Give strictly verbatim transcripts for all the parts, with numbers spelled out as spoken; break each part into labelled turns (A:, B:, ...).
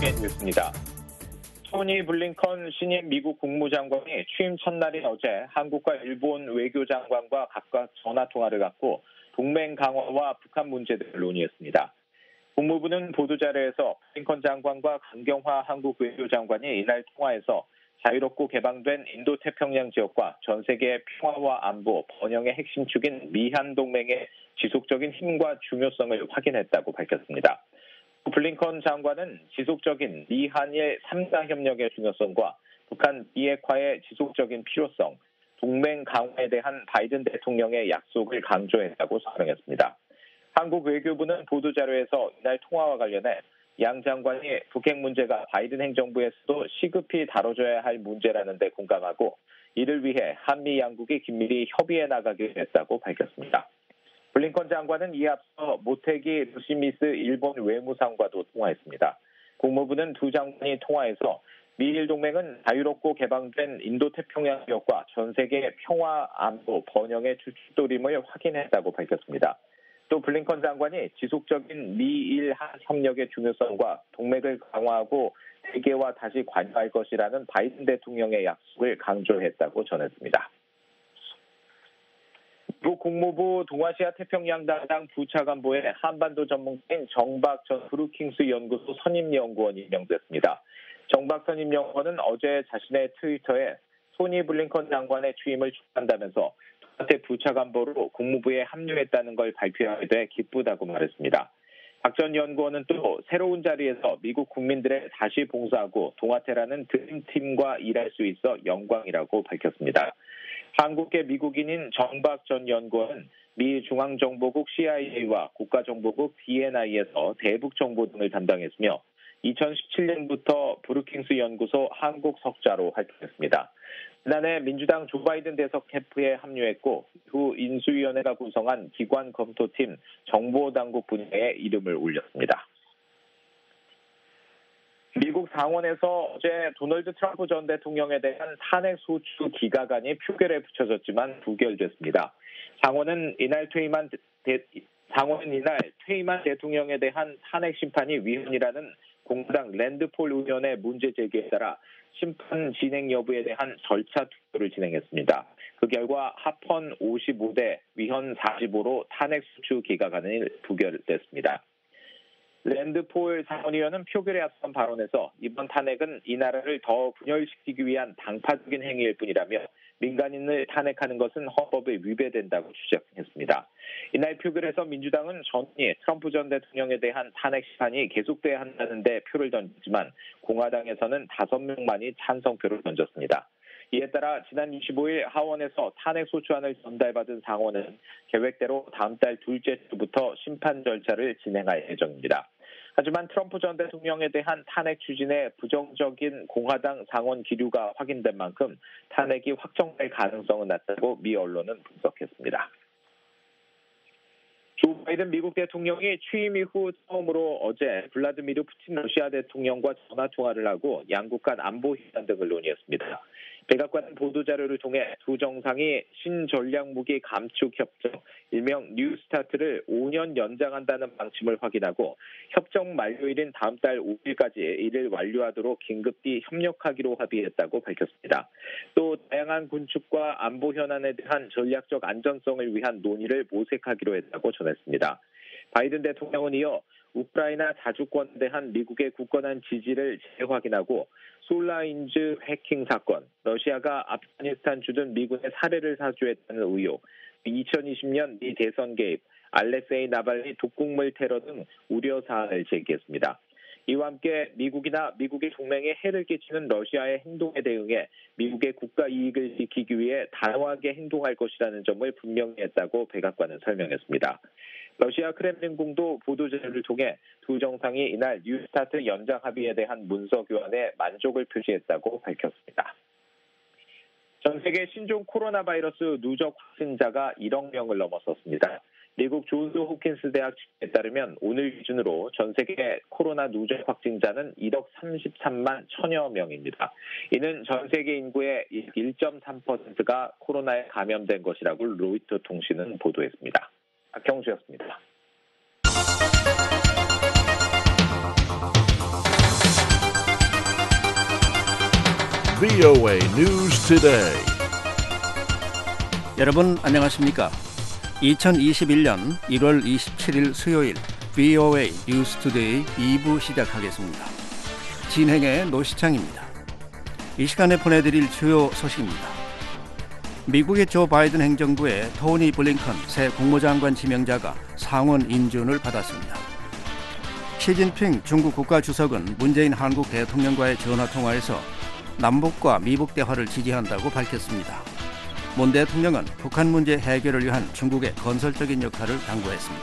A: 아침의 뉴스입니다. 토니 블링컨 신임 미국 국무장관이 취임 첫날인 어제 한국과 일본 외교장관과 각각 전화통화를 갖고 동맹 강화와 북한 문제들을 논의했습니다. 국무부는 보도자료에서 블링컨 장관과 강경화 한국 외교장관이 이날 통화에서 자유롭고 개방된 인도태평양 지역과 전 세계의 평화와 안보, 번영의 핵심 축인 미한 동맹의 지속적인 힘과 중요성을 확인했다고 밝혔습니다. 블링컨 장관은 지속적인 미한일 삼 자 협력의 중요성과 북한 비핵화의 지속적인 필요성, 동맹 강화에 대한 바이든 대통령의 약속을 강조했다고 설명했습니다. 한국 외교부는 보도자료에서 이날 통화와 관련해 양 장관이 북핵 문제가 바이든 행정부에서도 시급히 다뤄져야 할 문제라는 데 공감하고 이를 위해 한미 양국이 긴밀히 협의해 나가기로 했다고 밝혔습니다. 블링컨 장관은 이에 앞서 모테기 루시미스 일본 외무상과도 통화했습니다. 국무부는 두 장관이 통화에서 미일 동맹은 자유롭고 개방된 인도태평양 지역과 전 세계의 평화, 안보, 번영의 주춧돌임을 확인했다고 밝혔습니다. 또 블링컨 장관이 지속적인 미일 협력의 중요성과 동맹을 강화하고 세계와 다시 관여할 것이라는 바이든 대통령의 약속을 강조했다고 전했습니다. 미국 국무부 동아시아 태평양 담당 부차관보에 한반도 전문가인 정박 전 브루킹스 연구소 선임연구원이 임명됐습니다. 정박 선임연구원은 어제 자신의 트위터에 토니 블링컨 장관의 취임을 축하한다면서 동아태 부차관보로 국무부에 합류했다는 걸 발표하게 돼 기쁘다고 말했습니다. 박 전 연구원은 또 새로운 자리에서 미국 국민들의 다시 봉사하고 동아태라는 드림팀과 일할 수 있어 영광이라고 밝혔습니다. 한국계 미국인인 정박 전 연구원은 미 중앙정보국 씨아이에이와 국가정보국 디엔아이에서 대북정보 등을 담당했으며 이천십칠 년부터 브루킹스 연구소 한국 석자로 활동했습니다. 지난해 민주당 조 바이든 대석 캠프에 합류했고 후 인수위원회가 구성한 기관 검토팀 정보당국 분야에 이름을 올렸습니다. 미국 상원에서 어제 도널드 트럼프 전 대통령에 대한 탄핵 소추 기각안이 표결에 붙여졌지만 부결됐습니다. 상원은 이날 퇴임한 대, 상원은 이날 퇴임한 대통령에 대한 탄핵 심판이 위헌이라는 공화당 랜드폴 의원의 문제 제기에 따라 심판 진행 여부에 대한 절차 투표를 진행했습니다. 그 결과 합헌 오십오 대 위헌 사십오로 탄핵 소추 기각안이 부결됐습니다. 랜드폴 상원의원은 표결에 앞선 발언에서 이번 탄핵은 이 나라를 더 분열시키기 위한 당파적인 행위일 뿐이라며 민간인을 탄핵하는 것은 헌법에 위배된다고 주장했습니다. 이날 표결에서 민주당은 전이 트럼프 전 대통령에 대한 탄핵 심판이 계속돼야 한다는 데 표를 던졌지만 공화당에서는 다섯 명만이 찬성표를 던졌습니다. 이에 따라 지난 이십오 일 하원에서 탄핵 소추안을 전달받은 상원은 계획대로 다음 달 둘째 주부터 심판 절차를 진행할 예정입니다. 하지만 트럼프 전 대통령에 대한 탄핵 추진에 부정적인 공화당 상원 기류가 확인된 만큼 탄핵이 확정될 가능성은 낮다고 미 언론은 분석했습니다. 조 바이든 미국 대통령이 취임 이후 처음으로 어제 블라디미르 푸틴 러시아 대통령과 전화통화를 하고 양국 간 안보 협상 등을 논의했습니다. 백악관 보도자료를 통해 두 정상이 신전략무기 감축협정, 일명 뉴스타트를 오 년 연장한다는 방침을 확인하고 협정 만료일인 다음 달 오 일까지 이를 완료하도록 긴급히 협력하기로 합의했다고 밝혔습니다. 또 다양한 군축과 안보 현안에 대한 전략적 안전성을 위한 논의를 모색하기로 했다고 전했습니다. 바이든 대통령은 이어 우크라이나 자주권에 대한 미국의 굳건한 지지를 재확인하고 솔라인즈 해킹 사건, 러시아가 아프가니스탄 주둔 미군의 살해를 사주했다는 의혹, 이천이십 년 미 대선 개입, 알렉세이 나발리 독극물 테러 등 우려 사안을 제기했습니다. 이와 함께 미국이나 미국의 동맹에 해를 끼치는 러시아의 행동에 대응해 미국의 국가 이익을 지키기 위해 단호하게 행동할 것이라는 점을 분명히 했다고 백악관은 설명했습니다. 러시아 크렘린궁도 보도자료를 통해 두 정상이 이날 뉴스타트 연장 합의에 대한 문서 교환에 만족을 표시했다고 밝혔습니다. 전 세계 신종 코로나 바이러스 누적 확진자가 일억 명을 넘어섰습니다. 미국 존스 홉킨스 대학 집계에 따르면 오늘 기준으로 전 세계 코로나 누적 확진자는 일억 삼십삼만 천여 명입니다. 이는 전 세계 인구의 일 점 삼 퍼센트가 코로나에 감염된 것이라고 로이터 통신은 보도했습니다. 박형수였습니다.
B: 브이오에이 News Today.
C: 여러분 안녕하십니까? 이천이십일년 일월 이십칠일 수요일 브이오에이 뉴스 투데이 이 부 시작하겠습니다. 진행의 노시창입니다. 이 시간에 보내드릴 주요 소식입니다. 미국의 조 바이든 행정부의 토니 블링컨 새 국무장관 지명자가 상원 인준을 받았습니다. 시진핑 중국 국가주석은 문재인 한국 대통령과의 전화통화에서 남북과 미북 대화를 지지한다고 밝혔습니다. 문 대통령은 북한 문제 해결을 위한 중국의 건설적인 역할을 당부했습니다.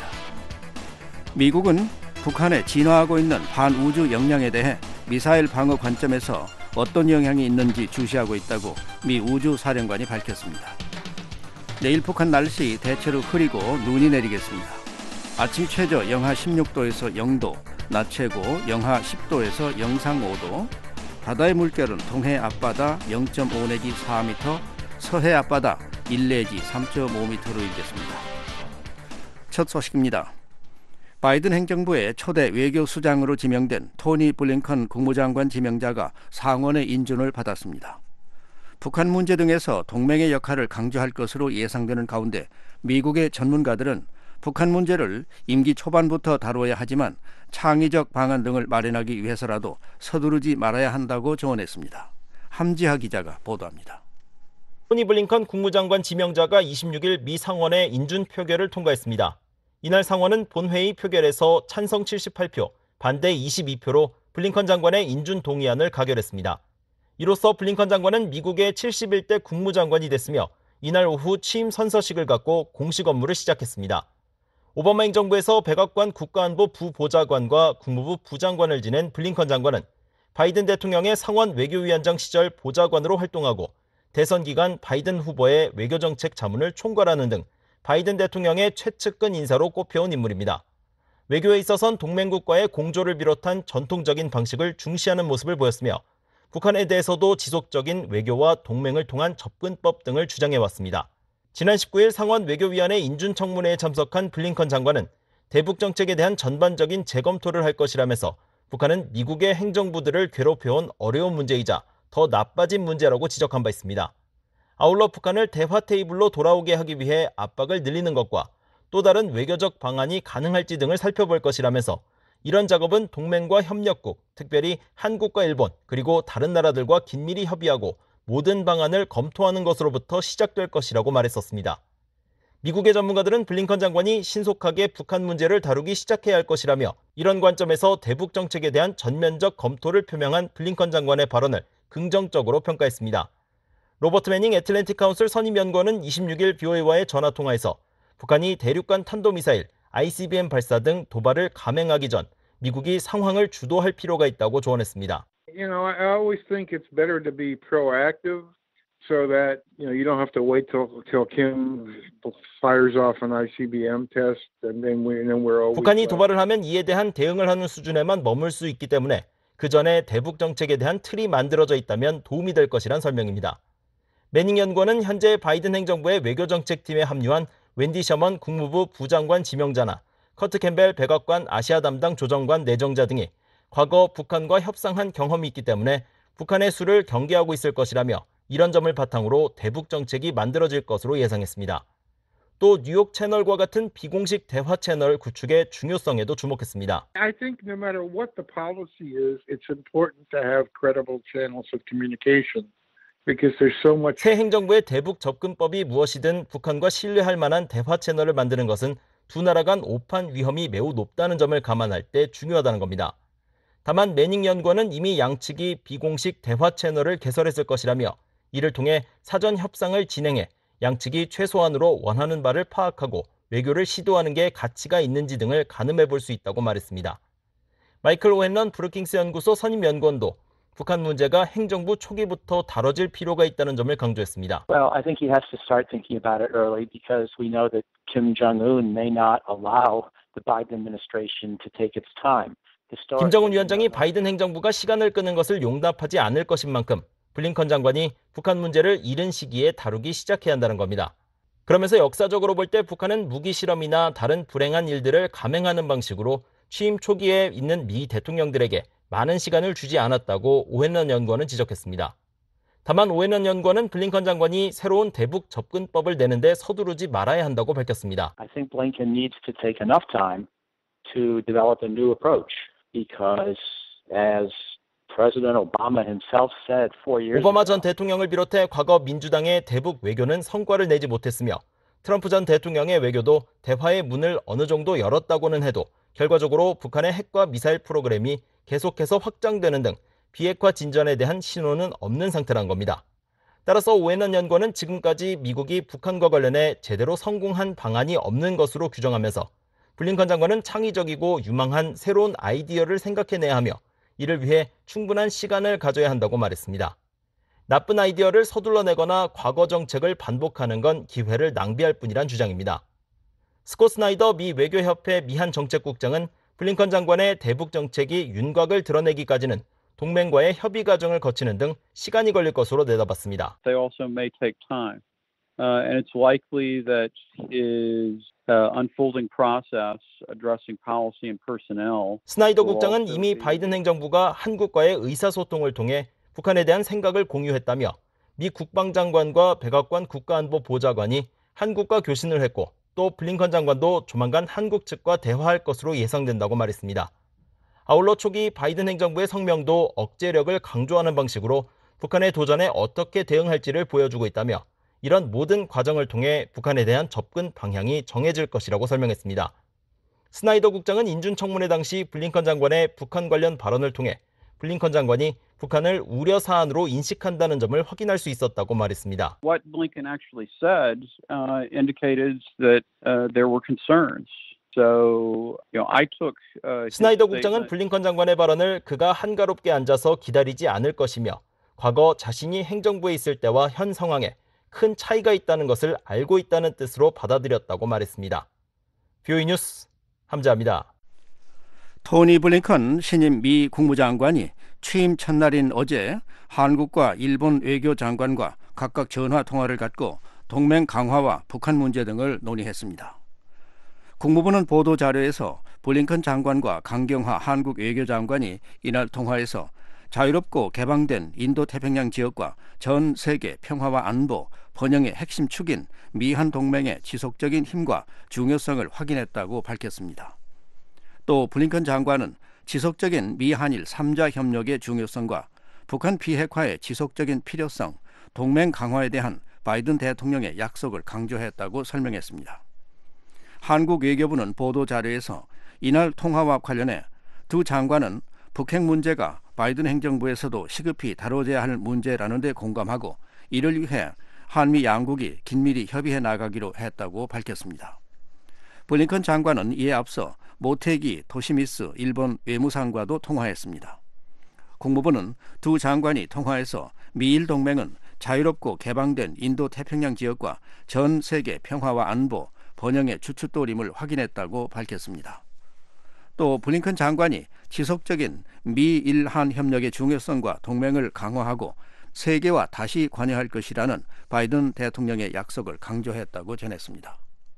C: 미국은 북한에 진화하고 있는 반우주 역량에 대해 미사일 방어 관점에서 어떤 영향이 있는지 주시하고 있다고 미 우주사령관이 밝혔습니다. 내일 북한 날씨 대체로 흐리고 눈이 내리겠습니다. 아침 최저 영하 십육도에서 영도, 낮 최고 영하 십도에서 영상 오도, 바다의 물결은 동해 앞바다 영 점 오 내지 사 미터, 서해 앞바다 일 내지 삼 점 오 미터로 일겠습니다. 첫 소식입니다. 바이든 행정부의 초대 외교수장으로 지명된 토니 블링컨 국무장관 지명자가 상원의 인준을 받았습니다. 북한 문제 등에서 동맹의 역할을 강조할 것으로 예상되는 가운데 미국의 전문가들은 북한 문제를 임기 초반부터 다루어야 하지만 창의적 방안 등을 마련하기 위해서라도 서두르지 말아야 한다고 조언했습니다. 함지하 기자가 보도합니다.
D: 토니 블링컨 국무장관 지명자가 이십육일 미 상원의 인준 표결을 통과했습니다. 이날 상원은 본회의 표결에서 찬성 칠십팔 표, 반대 이십이 표로 블링컨 장관의 인준 동의안을 가결했습니다. 이로써 블링컨 장관은 미국의 칠십일 대 국무장관이 됐으며 이날 오후 취임 선서식을 갖고 공식 업무를 시작했습니다. 오바마 행정부에서 백악관 국가안보 부보좌관과 국무부 부장관을 지낸 블링컨 장관은 바이든 대통령의 상원 외교위원장 시절 보좌관으로 활동하고 대선 기간 바이든 후보의 외교정책 자문을 총괄하는 등 바이든 대통령의 최측근 인사로 꼽혀온 인물입니다. 외교에 있어선 동맹국과의 공조를 비롯한 전통적인 방식을 중시하는 모습을 보였으며 북한에 대해서도 지속적인 외교와 동맹을 통한 접근법 등을 주장해왔습니다. 지난 십구일 상원 외교위원회 인준청문회에 참석한 블링컨 장관은 대북 정책에 대한 전반적인 재검토를 할 것이라면서 북한은 미국의 행정부들을 괴롭혀온 어려운 문제이자 더 나빠진 문제라고 지적한 바 있습니다. 아울러 북한을 대화 테이블로 돌아오게 하기 위해 압박을 늘리는 것과 또 다른 외교적 방안이 가능할지 등을 살펴볼 것이라면서 이런 작업은 동맹과 협력국, 특별히 한국과 일본, 그리고 다른 나라들과 긴밀히 협의하고 모든 방안을 검토하는 것으로부터 시작될 것이라고 말했었습니다. 미국의 전문가들은 블링컨 장관이 신속하게 북한 문제를 다루기 시작해야 할 것이라며 이런 관점에서 대북 정책에 대한 전면적 검토를 표명한 블링컨 장관의 발언을 긍정적으로 평가했습니다. 로버트 매닝 애틀랜틱 카운슬 선임연구원은 이십육일 브이오에이와의 전화통화에서 북한이 대륙간 탄도미사일, 아이씨비엠 발사 등 도발을 감행하기 전 미국이 상황을 주도할 필요가 있다고 조언했습니다.
E: You know, I always think it's better to be proactive so that, you know, you don't have to wait till till Kim fires off an 아이씨비엠 test and then we and then we're over.
D: 북한이 도발을 하면 이에 대한 대응을 하는 수준에만 머물 수 있기 때문에 그 전에 대북 정책에 대한 틀이 만들어져 있다면 도움이 될 것이란 설명입니다. 매닝 연구원은 현재 바이든 행정부의 외교정책팀에 합류한 웬디 셔먼 국무부 부장관 지명자나 커트 캠벨 백악관 아시아 담당 조정관 내정자 등이 과거 북한과 협상한 경험이 있기 때문에 북한의 수를 경계하고 있을 것이라며 이런 점을 바탕으로 대북 정책이 만들어질 것으로 예상했습니다. 또 뉴욕 채널과 같은 비공식 대화 채널 구축의 중요성에도 주목했습니다.
E: I think no matter what the policy is, it's important to have credible channels of communication. Because there's so much...
D: 새 행정부의 대북 접근법이 무엇이든 북한과 신뢰할 만한 대화 채널을 만드는 것은 두 나라 간 오판 위험이 매우 높다는 점을 감안할 때 중요하다는 겁니다. 다만 매닝 연구원은 이미 양측이 비공식 대화 채널을 개설했을 것이라며 이를 통해 사전 협상을 진행해 양측이 최소한으로 원하는 바를 파악하고 외교를 시도하는 게 가치가 있는지 등을 가늠해 볼 수 있다고 말했습니다. 마이클 오헨런 브루킹스 연구소 선임 연구원도 북한 문제가 행정부 초기부터 다뤄질 필요가 있다는 점을 강조했습니다.
F: Well, I think he has to start thinking about it early because we know that Kim Jong-un may not allow the Biden administration to take its time.
D: 김정은 위원장이 바이든 행정부가 시간을 끄는 것을 용납하지 않을 것인 만큼 블링컨 장관이 북한 문제를 이른 시기에 다루기 시작해야 한다는 겁니다. 그러면서 역사적으로 볼 때 북한은 무기 실험이나 다른 불행한 일들을 감행하는 방식으로 취임 초기에 있는 미 대통령들에게 많은 시간을 주지 않았다고 오헨런 연구원은 지적했습니다. 다만 오웬넌 연구원은 블링컨 장관이 새로운 대북 접근법을 내는데 서두르지 말아야 한다고 밝혔습니다.
F: I think Blinken needs to take enough time to develop a new approach because as President Obama himself said four years ago.
D: 오바마 전 대통령을 비롯해 과거 민주당의 대북 외교는 성과를 내지 못했으며 트럼프 전 대통령의 외교도 대화의 문을 어느 정도 열었다고는 해도 결과적으로 북한의 핵과 미사일 프로그램이 계속해서 확장되는 등 비핵화 진전에 대한 신호는 없는 상태란 겁니다. 따라서 오웬넌 연구원은 지금까지 미국이 북한과 관련해 제대로 성공한 방안이 없는 것으로 규정하면서 블링컨 장관은 창의적이고 유망한 새로운 아이디어를 생각해내야 하며 이를 위해 충분한 시간을 가져야 한다고 말했습니다. 나쁜 아이디어를 서둘러 내거나 과거 정책을 반복하는 건 기회를 낭비할 뿐이란 주장입니다. 스콧 스나이더 미 외교협회 미한 정책국장은 블링컨 장관의 대북 정책이 윤곽을 드러내기까지는 동맹과의 협의 과정을 거치는 등 시간이 걸릴 것으로 내다봤습니다.
G: They also may take time, uh, and it's likely that his uh, unfolding process addressing policy and personnel.
D: 스나이더 국장은 이미 바이든 행정부가 한국과의 의사소통을 통해 북한에 대한 생각을 공유했다며 미 국방장관과 백악관 국가안보 보좌관이 한국과 교신을 했고 또 블링컨 장관도 조만간 한국 측과 대화할 것으로 예상된다고 말했습니다. 아울러 초기 바이든 행정부의 성명도 억제력을 강조하는 방식으로 북한의 도전에 어떻게 대응할지를 보여주고 있다며 이런 모든 과정을 통해 북한에 대한 접근 방향이 정해질 것이라고 설명했습니다. 스나이더 국장은 인준 청문회 당시 블링컨 장관의 북한 관련 발언을 통해 블링컨 장관이 북한을 우려 사안으로 인식한다는 점을 확인할 수 있었다고 말했습니다.
G: What Blinken actually said uh, indicated that uh, there were concerns. So, you know, I took, uh,
D: 스나이더 국장은 블링컨 장관의 발언을 그가 한가롭게 앉아서 기다리지 않을 것이며 과거 자신이 행정부에 있을 때와 현 상황에 큰 차이가 있다는 것을 알고 있다는 뜻으로 받아들였다고 말했습니다. 비오이 뉴스 함재합니다.
C: 토니 블링컨 신임 미 국무장관이 취임 첫날인 어제 한국과 일본 외교장관과 각각 전화 통화를 갖고 동맹 강화와 북한 문제 등을 논의했습니다. 국무부는 보도자료에서 블링컨 장관과 강경화 한국 외교장관이 이날 통화에서 자유롭고 개방된 인도태평양 지역과 전 세계 평화와 안보, 번영의 핵심 축인 미한 동맹의 지속적인 힘과 중요성을 확인했다고 밝혔습니다. 또 블링컨 장관은 지속적인 미한일 삼자 협력의 중요성과 북한 비핵화의 지속적인 필요성, 동맹 강화에 대한 바이든 대통령의 약속을 강조했다고 설명했습니다. 한국 외교부는 보도자료에서 이날 통화와 관련해 두 장관은 북핵 문제가 바이든 행정부에서도 시급히 다뤄져야 할 문제라는 데 공감하고 이를 위해 한미 양국이 긴밀히 협의해 나가기로 했다고 밝혔습니다. 블링컨 장관은 이에 앞서 모테기 토시미스 일본 외무상과도 통화했습니다. 국무부는 두 장관이 통화에서 미일 동맹은 자유롭고 개방된 인도태평양 지역과 전 세계 평화와 안보, 번영의 주춧돌임을 확인했다고 밝혔습니다. 또 블링컨 장관이 지속적인 미일한 협력의 중요성과 동맹을 강화하고 세계와 다시 관여할 것이라는 바이든 대통령의 약속을 강조했다고 전했습니다.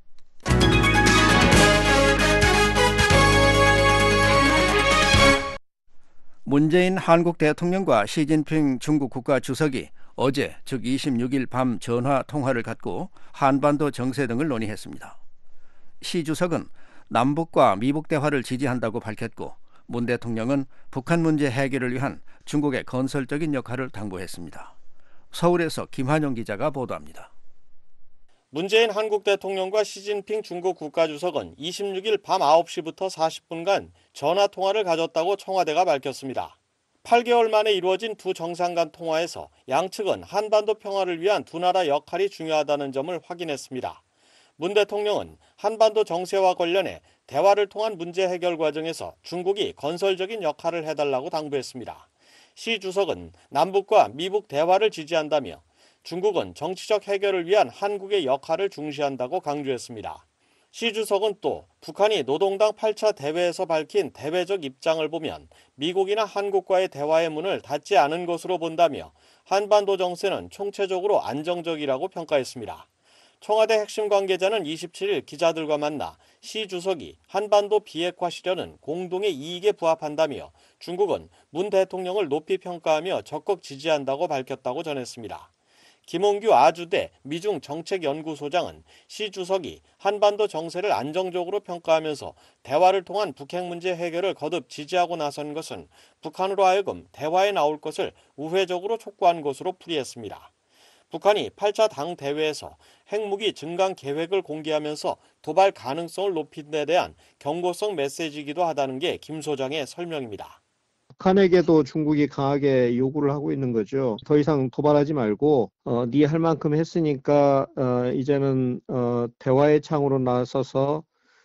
C: 문재인 한국 대통령과 시진핑 중국 국가주석이 어제 즉 이십육 일 밤 전화 통화를 갖고 한반도 정세 등을 논의했습니다. 시 주석은 남북과 미북 대화를 지지한다고 밝혔고 문 대통령은 북한 문제 해결을 위한 중국의 건설적인 역할을 당부했습니다. 서울에서 김한용 기자가 보도합니다.
D: 문재인 한국 대통령과 시진핑 중국 국가주석은 이십육 일 밤 아홉 시부터 사십 분간 전화 통화를 가졌다고 청와대가 밝혔습니다. 팔 개월 만에 이루어진 두 정상 간 통화에서 양측은 한반도 평화를 위한 두 나라 역할이 중요하다는 점을 확인했습니다. 문 대통령은 한반도 정세와 관련해 대화를 통한 문제 해결 과정에서 중국이 건설적인 역할을 해달라고 당부했습니다. 시 주석은 남북과 미북 대화를 지지한다며 중국은 정치적 해결을 위한 한국의 역할을 중시한다고 강조했습니다. 시 주석은 또 북한이 노동당 팔 차 대회에서 밝힌 대외적 입장을 보면 미국이나 한국과의 대화의 문을 닫지 않은 것으로 본다며 한반도 정세는 총체적으로 안정적이라고 평가했습니다. 청와대 핵심 관계자는 이십칠 일 기자들과 만나 시 주석이 한반도 비핵화 실현은 공동의 이익에 부합한다며 중국은 문 대통령을 높이 평가하며 적극 지지한다고 밝혔다고 전했습니다. 김홍규 아주대 미중 정책연구소장은 시 주석이 한반도 정세를 안정적으로 평가하면서 대화를 통한 북핵 문제 해결을 거듭 지지하고 나선 것은 북한으로 하여금 대화에 나올 것을 우회적으로 촉구한 것으로 풀이했습니다. 북한이 팔 차 당대회에서 핵무기 증강 계획을 공개하면서 도발 가능성을 높인 데 대한 경고성 메시지이기도 하다는 게 김 소장의 설명입니다.
H: 북한에게도 중국이 강하게 요구를 하고 있는 거죠. 더 이상 도발하지 말고 어, 네 할 만큼 했으니까 어, 이제는 어, 대화의 창으로 나서서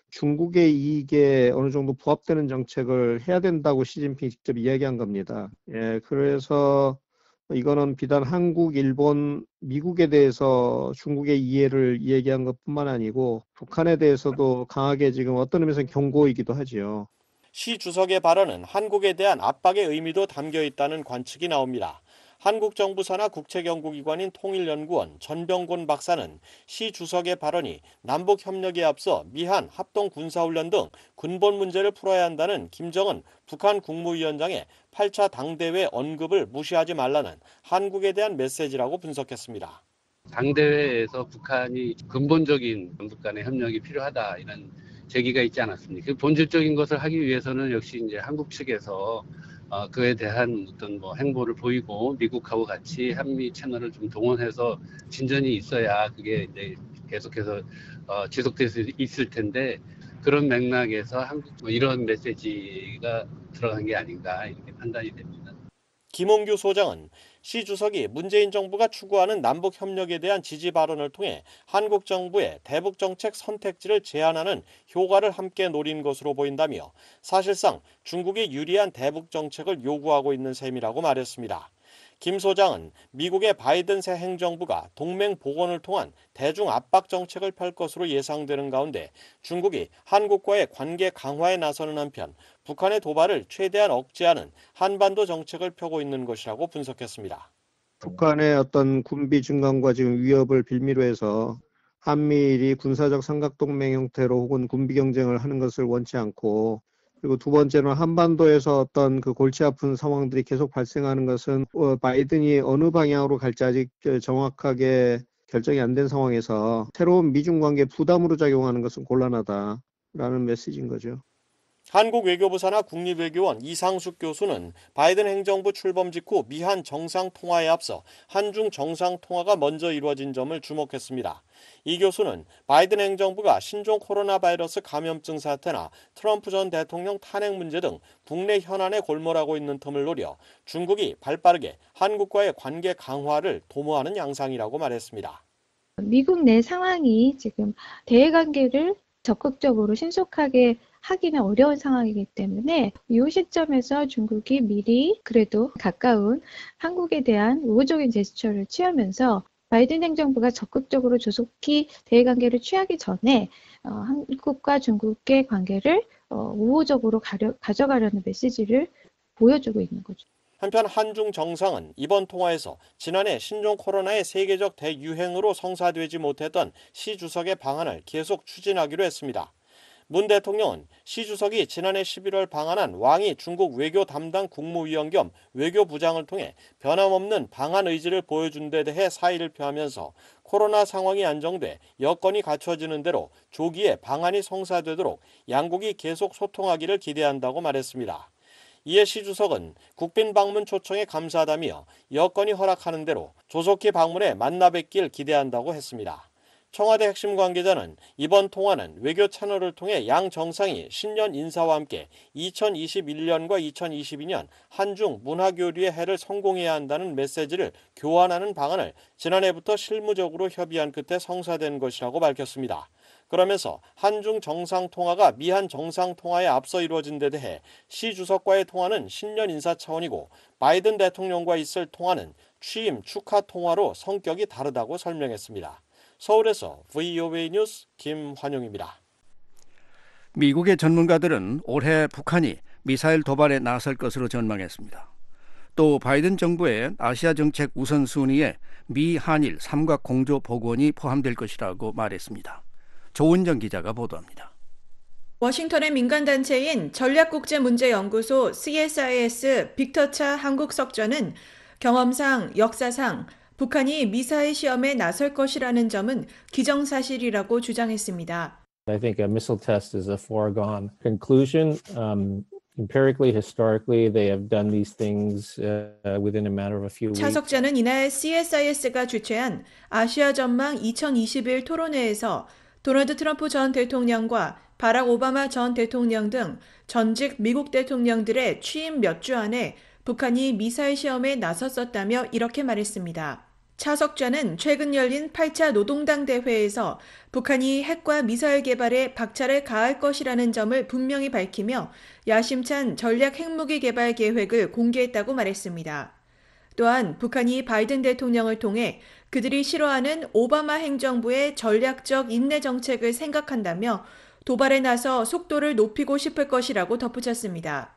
H: 중국의 이익에 어느 정도 부합되는 정책을 해야 된다고 시진핑이 직접 이야기한 겁니다. 예, 그래서 이거는 비단 한국, 일본, 미국에 대해서 중국의 이해를 이야기한 것뿐만 아니고 북한에 대해서도 강하게 지금 어떤 의미에서 경고이기도 하지요.
D: 시 주석의 발언은 한국에 대한 압박의 의미도 담겨 있다는 관측이 나옵니다. 한국 정부 산하 국책연구기관인 통일연구원 전병곤 박사는 시 주석의 발언이 남북 협력에 앞서 미한 합동 군사훈련 등 근본 문제를 풀어야 한다는 김정은 북한 국무위원장의 팔 차 당대회 언급을 무시하지 말라는 한국에 대한 메시지라고 분석했습니다.
I: 당대회에서 북한이 근본적인 남북 간의 협력이 필요하다 이런 제기가 있지 않았습니까? 그 본질적인 것을 하기 위해서는 역시 이제 한국 측에서 어, 그에 대한 어떤 뭐 행보를 보이고 미국하고 같이 한미 채널을 좀 동원해서 진전이 있어야 그게 이제 계속해서 어, 지속될 수 있을 텐데 그런 맥락에서 한국 뭐 이런 메시지가 들어간 게 아닌가 이렇게 판단이 됩니다.
D: 김홍규 소장은 시 주석이 문재인 정부가 추구하는 남북 협력에 대한 지지 발언을 통해 한국 정부의 대북 정책 선택지를 제한하는 효과를 함께 노린 것으로 보인다며 사실상 중국이 유리한 대북 정책을 요구하고 있는 셈이라고 말했습니다. 김 소장은 미국의 바이든 새 행정부가 동맹 복원을 통한 대중 압박 정책을 펼 것으로 예상되는 가운데 중국이 한국과의 관계 강화에 나서는 한편 북한의 도발을 최대한 억제하는 한반도 정책을 펴고 있는 것이라고 분석했습니다.
H: 북한의 어떤 군비 증강과 지금 위협을 빌미로 해서 한미일이 군사적 삼각동맹 형태로 혹은 군비 경쟁을 하는 것을 원치 않고 그리고 두 번째는 한반도에서 어떤 그 골치 아픈 상황들이 계속 발생하는 것은 어, 바이든이 어느 방향으로 갈지 아직 정확하게 결정이 안 된 상황에서 새로운 미중 관계 부담으로 작용하는 것은 곤란하다라는 메시지인 거죠.
D: 한국 외교부 산하 국립외교원 이상숙 교수는 바이든 행정부 출범 직후 미한 정상통화에 앞서 한중 정상통화가 먼저 이루어진 점을 주목했습니다. 이 교수는 바이든 행정부가 신종 코로나 바이러스 감염증 사태나 트럼프 전 대통령 탄핵 문제 등 국내 현안에 골몰하고 있는 틈을 노려 중국이 발빠르게 한국과의 관계 강화를 도모하는 양상이라고 말했습니다.
J: 미국 내 상황이 지금 대외관계를 적극적으로 신속하게 하기는 어려운 상황이기 때문에 이 시점에서 중국이 미리 그래도 가까운 한국에 대한 우호적인 제스처를 취하면서 바이든 행정부가 적극적으로 조속히 대외관계를 취하기 전에 어, 한국과 중국의 관계를 어, 우호적으로 가려, 가져가려는 메시지를 보여주고 있는 거죠.
D: 한편 한중 정상은 이번 통화에서 지난해 신종 코로나의 세계적 대유행으로 성사되지 못했던 시 주석의 방안을 계속 추진하기로 했습니다. 문 대통령은 시 주석이 지난해 십일월 방한한 왕이 중국 외교 담당 국무위원 겸 외교부장을 통해 변함없는 방한 의지를 보여준 데 대해 사의를 표하면서 코로나 상황이 안정돼 여건이 갖춰지는 대로 조기에 방한이 성사되도록 양국이 계속 소통하기를 기대한다고 말했습니다. 이에 시 주석은 국빈 방문 초청에 감사하다며 여건이 허락하는 대로 조속히 방문해 만나 뵙길 기대한다고 했습니다. 청와대 핵심 관계자는 이번 통화는 외교 채널을 통해 양 정상이 신년 인사와 함께 이천이십일 년과 이천이십이 년 한중 문화교류의 해를 성공해야 한다는 메시지를 교환하는 방안을 지난해부터 실무적으로 협의한 끝에 성사된 것이라고 밝혔습니다. 그러면서 한중 정상통화가 미한 정상통화에 앞서 이루어진 데 대해 시 주석과의 통화는 신년 인사 차원이고 바이든 대통령과 있을 통화는 취임 축하 통화로 성격이 다르다고 설명했습니다. 서울에서 브이오에이 뉴스 김환용입니다.
C: 미국의 전문가들은 올해 북한이 미사일 도발에 나설 것으로 전망했습니다. 또 바이든 정부의 아시아 정책 우선순위에 미, 한일 삼각 공조 복원이 포함될 것이라고 말했습니다. 조은정 기자가 보도합니다.
K: 워싱턴의 민간단체인 전략국제문제연구소 씨에스아이에스 빅터차 한국석좌는 경험상, 역사상 북한이 미사일 시험에 나설 것이라는 점은 기정사실이라고 주장했습니다.
L: I think a missile test is a foregone conclusion. Um, empirically, historically, they have done these things uh, within a matter of a few weeks.
K: 차 석좌는 이날 씨에스아이에스가 주최한 아시아 전망 이천이십일 토론회에서 도널드 트럼프 전 대통령과 바락 오바마 전 대통령 등 전직 미국 대통령들의 취임 몇 주 안에 북한이 미사일 시험에 나섰었다며 이렇게 말했습니다. 차 석좌는 최근 열린 팔 차 노동당 대회에서 북한이 핵과 미사일 개발에 박차를 가할 것이라는 점을 분명히 밝히며 야심찬 전략 핵무기 개발 계획을 공개했다고 말했습니다. 또한 북한이 바이든 대통령을 통해 그들이 싫어하는 오바마 행정부의 전략적 인내 정책을 생각한다며 도발에 나서 속도를 높이고 싶을 것이라고 덧붙였습니다.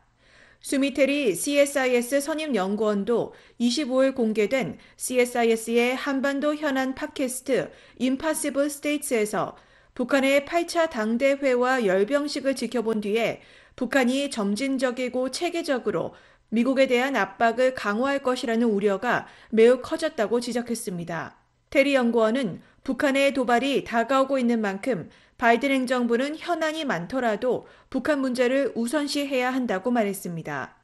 K: 수미테리 씨에스아이에스 선임연구원도 이십오일 공개된 씨에스아이에스의 한반도 현안 팟캐스트 Impossible States에서 북한의 팔 차 당대회와 열병식을 지켜본 뒤에 북한이 점진적이고 체계적으로 미국에 대한 압박을 강화할 것이라는 우려가 매우 커졌다고 지적했습니다. 테리 연구원은 북한의 도발이 다가오고 있는 만큼 바이든 행정부는 현안이 많더라도 북한 문제를 우선시해야 한다고 말했습니다.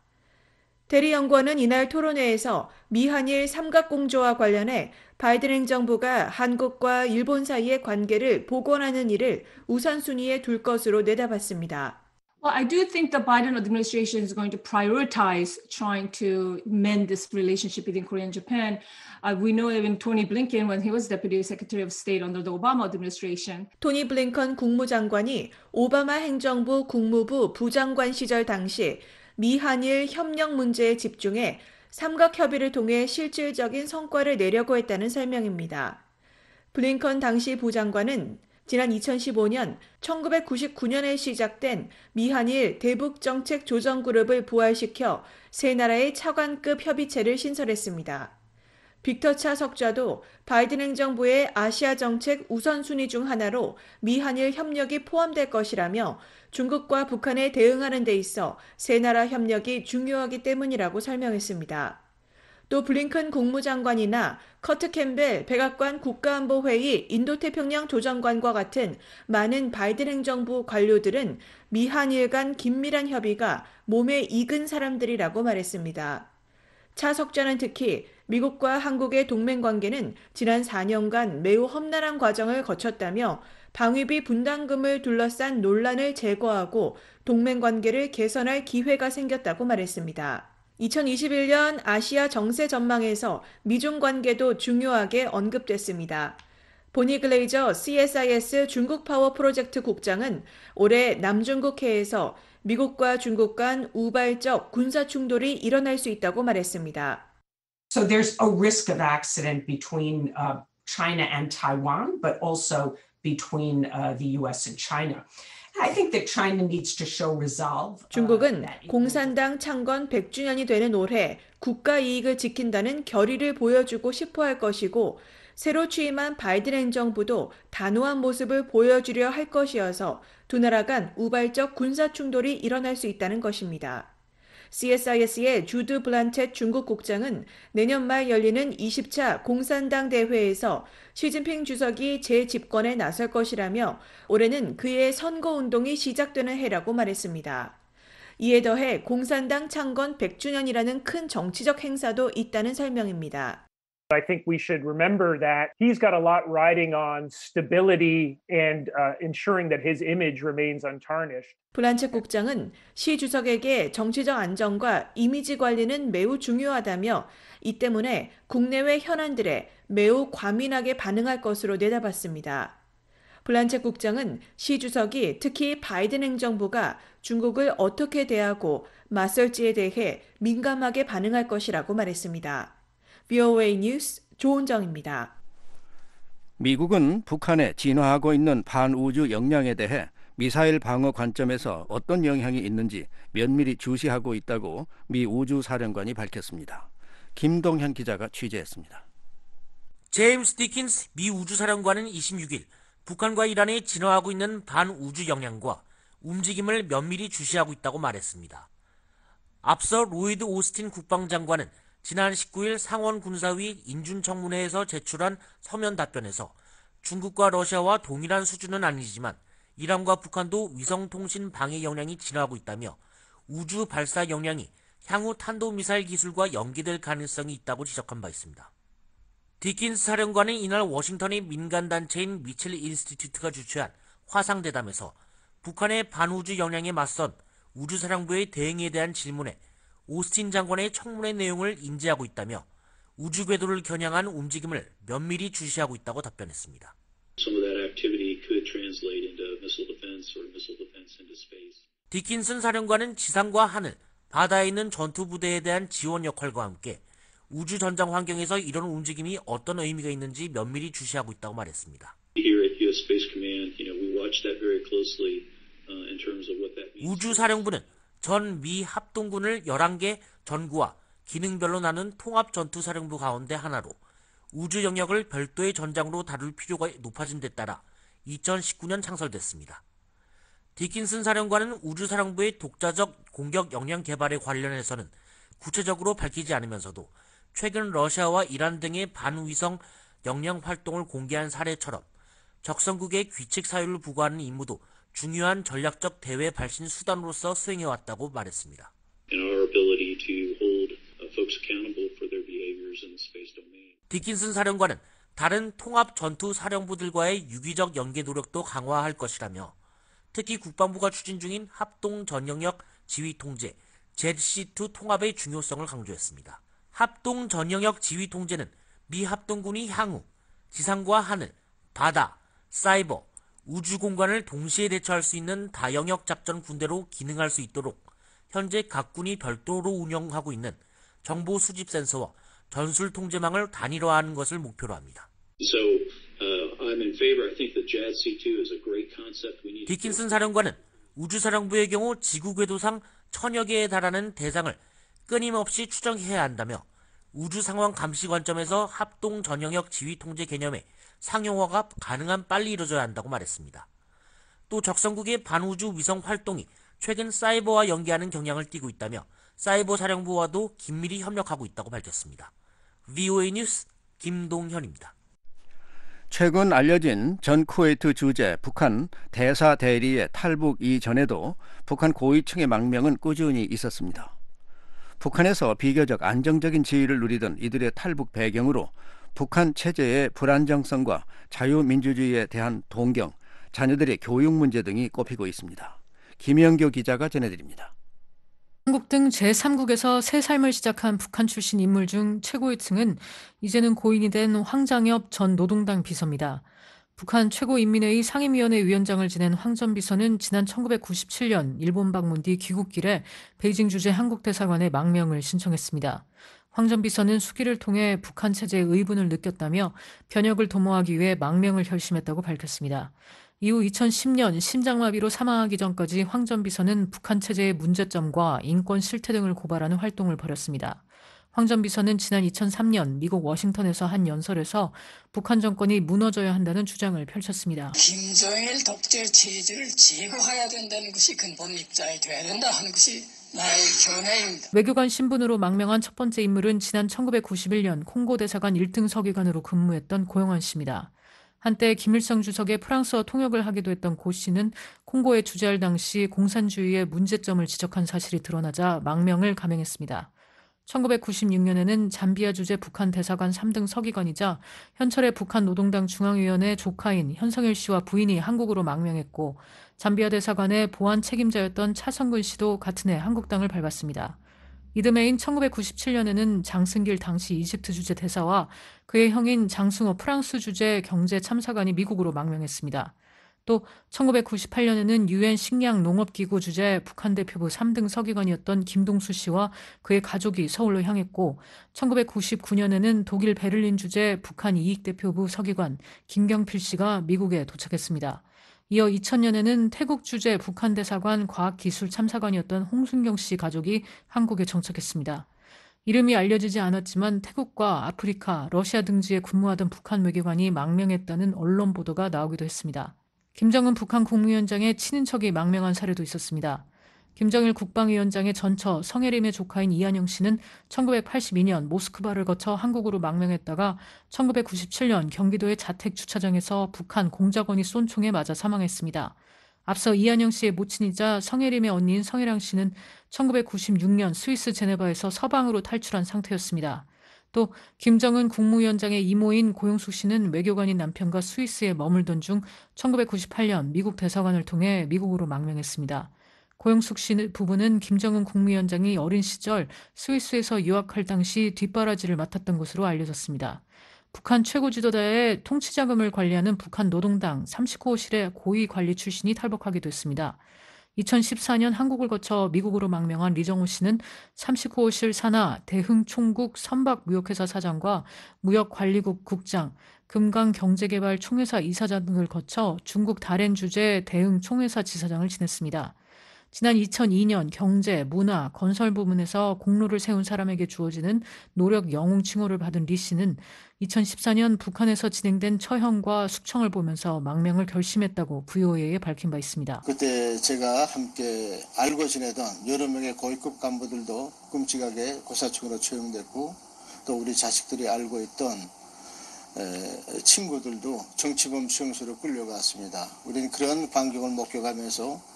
K: 테리 연구원은 이날 토론회에서 미한일 삼각공조와 관련해 바이든 행정부가 한국과 일본 사이의 관계를 복원하는 일을 우선순위에 둘 것으로 내다봤습니다.
M: Well, I do think the Biden administration is going to prioritize trying to mend this relationship between Korea and Japan. Uh, we know even Tony Blinken, when he was Deputy Secretary of State under the Obama administration.
K: 토니 블링컨 국무장관이 오바마 행정부 국무부 부장관 시절 당시 미한일 협력 문제에 집중해 삼각협의를 통해 실질적인 성과를 내려고 했다는 설명입니다. 블링컨 당시 부장관은 지난 이천십오년 천구백구십구년에 시작된 미한일 대북정책조정그룹을 부활시켜 세 나라의 차관급 협의체를 신설했습니다. 빅터차 석좌도 바이든 행정부의 아시아 정책 우선순위 중 하나로 미한일 협력이 포함될 것이라며 중국과 북한에 대응하는 데 있어 세 나라 협력이 중요하기 때문이라고 설명했습니다. 또 블링컨 국무장관이나 커트 캠벨 백악관 국가안보회의 인도태평양 조정관과 같은 많은 바이든 행정부 관료들은 미한일 간 긴밀한 협의가 몸에 익은 사람들이라고 말했습니다. 차 석좌는 특히 미국과 한국의 동맹관계는 지난 사 년간 매우 험난한 과정을 거쳤다며 방위비 분담금을 둘러싼 논란을 제거하고 동맹관계를 개선할 기회가 생겼다고 말했습니다. 이천이십일년 아시아 정세 전망에서 미중 관계도 중요하게 언급됐습니다. 보니 글레이저 씨에스아이에스 중국 파워 프로젝트 국장은 올해 남중국해에서 미국과 중국 간 우발적 군사 충돌이 일어날 수 있다고 말했습니다.
N: So there's a risk of accident between uh, China and Taiwan, but also between uh, the U S and China. I think that China needs to show resolve.
K: 중국은 공산당 창건 백 주년이 되는 올해 국가 이익을 지킨다는 결의를 보여주고 싶어 할 것이고 새로 취임한 바이든 행정부도 단호한 모습을 보여주려 할 것이어서 두 나라 간 우발적 군사 충돌이 일어날 수 있다는 것입니다. 씨에스아이에스의 주드 블란쳇 중국 국장은 내년 말 열리는 이십 차 공산당 대회에서 시진핑 주석이 재집권에 나설 것이라며 올해는 그의 선거운동이 시작되는 해라고 말했습니다. 이에 더해 공산당 창건 백 주년이라는 큰 정치적 행사도 있다는 설명입니다.
O: I think we should remember that he's got a lot riding on stability and uh, ensuring that his image remains untarnished.
K: 블란쳇 국장은 시 주석에게 정치적 안정과 이미지 관리는 매우 중요하다며 이 때문에 국내외 현안들에 매우 과민하게 반응할 것으로 내다봤습니다. 블란쳇 국장은 시 주석이 특히 바이든 행정부가 중국을 어떻게 대하고 맞설지에 대해 민감하게 반응할 것이라고 말했습니다. 브이오에이 뉴스 조은정입니다.
C: 미국은 북한에 진화하고 있는 반우주 역량에 대해 미사일 방어 관점에서 어떤 영향이 있는지 면밀히 주시하고 있다고 미 우주사령관이 밝혔습니다. 김동현 기자가 취재했습니다.
P: 제임스 디킨스 미 우주사령관은 이십육일 북한과 이란이 진화하고 있는 반우주 역량과 움직임을 면밀히 주시하고 있다고 말했습니다. 앞서 로이드 오스틴 국방장관은 지난 십구 일 상원 군사위 인준청문회에서 제출한 서면 답변에서 중국과 러시아와 동일한 수준은 아니지만 이란과 북한도 위성통신 방해 역량이 진화하고 있다며 우주 발사 역량이 향후 탄도미사일 기술과 연계될 가능성이 있다고 지적한 바 있습니다. 디킨스 사령관은 이날 워싱턴의 민간단체인 미첼 인스티튜트가 주최한 화상대담에서 북한의 반우주 역량에 맞선 우주사령부의 대응에 대한 질문에 오스틴 장관의 청문회 내용을 인지하고 있다며 우주 궤도를 겨냥한 움직임을 면밀히 주시하고 있다고 답변했습니다. 디킨슨 사령관은 지상과 하늘, 바다에 있는 전투부대에 대한 지원 역할과 함께 우주 전장 환경에서 이런 움직임이 어떤 의미가 있는지 면밀히 주시하고 있다고 말했습니다. 우주사령부는 전 미 합동군을 열한 개 전구와 기능별로 나눈 통합전투사령부 가운데 하나로 우주 영역을 별도의 전장으로 다룰 필요가 높아진 데 따라 이천십구 년 창설됐습니다. 디킨슨 사령관은 우주사령부의 독자적 공격 역량 개발에 관련해서는 구체적으로 밝히지 않으면서도 최근 러시아와 이란 등의 반위성 역량 활동을 공개한 사례처럼 적성국의 귀책 사유를 부과하는 임무도 중요한 전략적 대외 발신 수단으로서 수행해왔다고 말했습니다. 디킨슨 사령관은 다른 통합 전투 사령부들과의 유기적 연계 노력도 강화할 것이라며 특히 국방부가 추진 중인 합동 전영역 지휘 통제 제드씨 투 통합의 중요성을 강조했습니다. 합동 전영역 지휘 통제는 미 합동군이 향후 지상과 하늘, 바다, 사이버, 우주 공간을 동시에 대처할 수 있는 다영역 작전 군대로 기능할 수 있도록 현재 각 군이 별도로 운영하고 있는 정보 수집 센서와 전술 통제망을 단일화하는 것을 목표로 합니다.
Q: So, uh, I'm in favor. I think the 제드씨 투 is a great concept. We need
P: 디킨슨 사령관은 우주사령부의 경우 지구 궤도상 천여 개에 달하는 대상을 끊임없이 추정해야 한다며 우주 상황 감시 관점에서 합동 전영역 지휘 통제 개념의 상용화가 가능한 빨리 이루어져야 한다고 말했습니다. 또 적성국의 반우주 위성 활동이 최근 사이버와 연계하는 경향을 띠고 있다며 사이버 사령부와도 긴밀히 협력하고 있다고 밝혔습니다. 브이오에이 뉴스 김동현입니다.
C: 최근 알려진 전 쿠웨이트 주재 북한 대사 대리의 탈북 이전에도 북한 고위층의 망명은 꾸준히 있었습니다. 북한에서 비교적 안정적인 지위를 누리던 이들의 탈북 배경으로 북한 체제의 불안정성과 자유민주주의에 대한 동경, 자녀들의 교육 문제 등이 꼽히고 있습니다. 김영교 기자가 전해드립니다.
R: 한국 등 제삼국에서 새 삶을 시작한 북한 출신 인물 중 최고위층은 이제는 고인이 된 황장엽 전 노동당 비서입니다. 북한 최고인민회의 상임위원회 위원장을 지낸 황 전 비서는 지난 천구백구십칠 년 일본 방문 뒤 귀국길에 베이징 주재 한국대사관에 망명을 신청했습니다. 황 전 비서는 수기를 통해 북한 체제의 의분을 느꼈다며 변혁을 도모하기 위해 망명을 결심했다고 밝혔습니다. 이후 이천십 년 심장마비로 사망하기 전까지 황 전 비서는 북한 체제의 문제점과 인권 실태 등을 고발하는 활동을 벌였습니다. 황 전 비서는 지난 이천삼 년 미국 워싱턴에서 한 연설에서 북한 정권이 무너져야 한다는 주장을 펼쳤습니다.
S: 김정일 독재 체제를 제거해야 된다는 것이 근본 입장이 돼야 된다 하는 것이 나의 견해입니다.
R: 외교관 신분으로 망명한 첫 번째 인물은 지난 천구백구십일 년 콩고 대사관 일 등 서기관으로 근무했던 고영환 씨입니다. 한때 김일성 주석의 프랑스어 통역을 하기도 했던 고 씨는 콩고에 주재할 당시 공산주의의 문제점을 지적한 사실이 드러나자 망명을 감행했습니다. 천구백구십육 년에는 잠비아 주재 북한 대사관 삼 등 서기관이자 현철의 북한 노동당 중앙위원회 조카인 현성일 씨와 부인이 한국으로 망명했고 잠비아 대사관의 보안 책임자였던 차성근 씨도 같은 해 한국당을 밟았습니다. 이듬해인 천구백구십칠 년에는 장승길 당시 이집트 주재 대사와 그의 형인 장승호 프랑스 주재 경제참사관이 미국으로 망명했습니다. 또 천구백구십팔 년에는 유엔 식량 농업기구 주재 북한 대표부 삼 등 서기관이었던 김동수 씨와 그의 가족이 서울로 향했고 천구백구십구 년에는 독일 베를린 주재 북한 이익대표부 서기관 김경필 씨가 미국에 도착했습니다. 이어 이천 년에는 태국 주재 북한 대사관 과학기술참사관이었던 홍순경 씨 가족이 한국에 정착했습니다. 이름이 알려지지 않았지만 태국과 아프리카, 러시아 등지에 근무하던 북한 외교관이 망명했다는 언론 보도가 나오기도 했습니다. 김정은 북한 국무위원장의 친인척이 망명한 사례도 있었습니다. 김정일 국방위원장의 전처 성혜림의 조카인 이한영 씨는 천구백팔십이 년 모스크바를 거쳐 한국으로 망명했다가 천구백구십칠 년 경기도의 자택 주차장에서 북한 공작원이 쏜 총에 맞아 사망했습니다. 앞서 이한영 씨의 모친이자 성혜림의 언니인 성혜랑 씨는 천구백구십육 년 스위스 제네바에서 서방으로 탈출한 상태였습니다. 또 김정은 국무위원장의 이모인 고용숙 씨는 외교관인 남편과 스위스에 머물던 중 천구백구십팔 년 미국 대사관을 통해 미국으로 망명했습니다. 고용숙 씨 부부는 김정은 국무위원장이 어린 시절 스위스에서 유학할 당시 뒷바라지를 맡았던 것으로 알려졌습니다. 북한 최고 지도자의 통치 자금을 관리하는 북한 노동당 삼십구 호실의 고위 관리 출신이 탈북하기도 했습니다. 이천십사 년 한국을 거쳐 미국으로 망명한 리정호 씨는 삼십구 호실 산하 대흥총국 선박무역회사 사장과 무역관리국 국장, 금강경제개발 총회사 이사장 등을 거쳐 중국 다롄 주재 대흥 총회사 지사장을 지냈습니다. 지난 이천이 년 경제, 문화, 건설 부문에서 공로를 세운 사람에게 주어지는 노력 영웅 칭호를 받은 리 씨는 이천십사 년 북한에서 진행된 처형과 숙청을 보면서 망명을 결심했다고 브이오에이에 밝힌 바 있습니다.
T: 그때 제가 함께 알고 지내던 여러 명의 고위급 간부들도 끔찍하게 고사총으로 처형됐고 또 우리 자식들이 알고 있던 에, 친구들도 정치범 수용소로 끌려갔습니다. 우리는 그런 광경을 목격하면서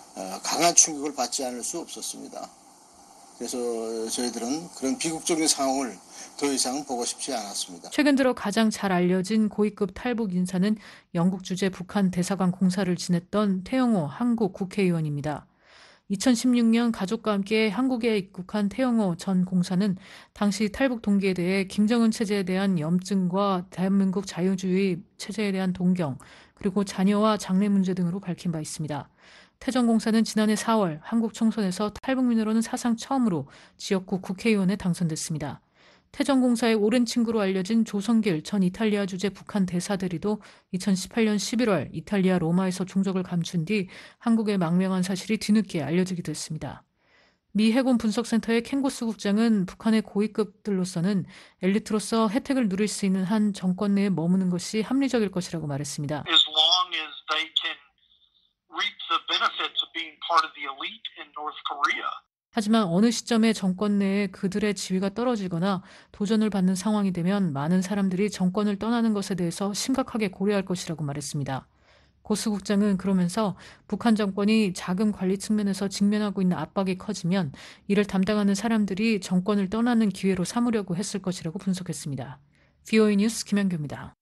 T: 강한 충격을 받지 않을 수 없었습니다. 그래서 저희들은 그런 비극적인 상황을 더 이상 보고 싶지 않았습니다.
R: 최근 들어 가장 잘 알려진 고위급 탈북 인사는 영국 주재 북한 대사관 공사를 지냈던 태영호 한국 국회의원입니다. 이천십육 년 가족과 함께 한국에 입국한 태영호 전 공사는 당시 탈북 동기에 대해 김정은 체제에 대한 염증과 대한민국 자유주의 체제에 대한 동경, 그리고 자녀와 장래 문제 등으로 밝힌 바 있습니다. 태 전 공사는 지난해 사월 한국 총선에서 탈북민으로는 사상 처음으로 지역구 국회의원에 당선됐습니다. 태 전 공사의 오랜 친구로 알려진 조성길 전 이탈리아 주재 북한 대사대리도 이천십팔 년 십일월 이탈리아 로마에서 종적을 감춘 뒤 한국에 망명한 사실이 뒤늦게 알려지기도 했습니다. 미 해군 분석센터의 켄고스 국장은 북한의 고위급들로서는 엘리트로서 혜택을 누릴 수 있는 한 정권 내에 머무는 것이 합리적일 것이라고 말했습니다.
U: As long as they can reap the benefits of being part of the elite in North Korea.
R: 하지만 어느 시점에 정권 내에 그들의 지위가 떨어지거나 도전을 받는 상황이 되면 많은 사람들이 정권을 떠나는 것에 대해서 심각하게 고려할 것이라고 말했습니다. 고스 국장은 그러면서 북한 정권이 자금 관리 측면에서 직면하고 있는 압박이 커지면 이를 담당하는 사람들이 정권을 떠나는 기회로 삼으려고 했을 것이라고 분석했습니다. 브이오에이 뉴스 김현규입니다.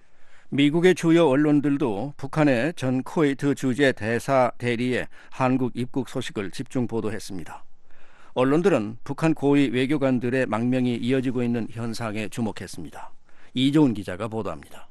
C: 미국의 주요 언론들도 북한의 전 쿠웨이트 주재 대사 대리의 한국 입국 소식을 집중 보도했습니다. 언론들은 북한 고위 외교관들의 망명이 이어지고 있는 현상에 주목했습니다. 이종훈 기자가 보도합니다.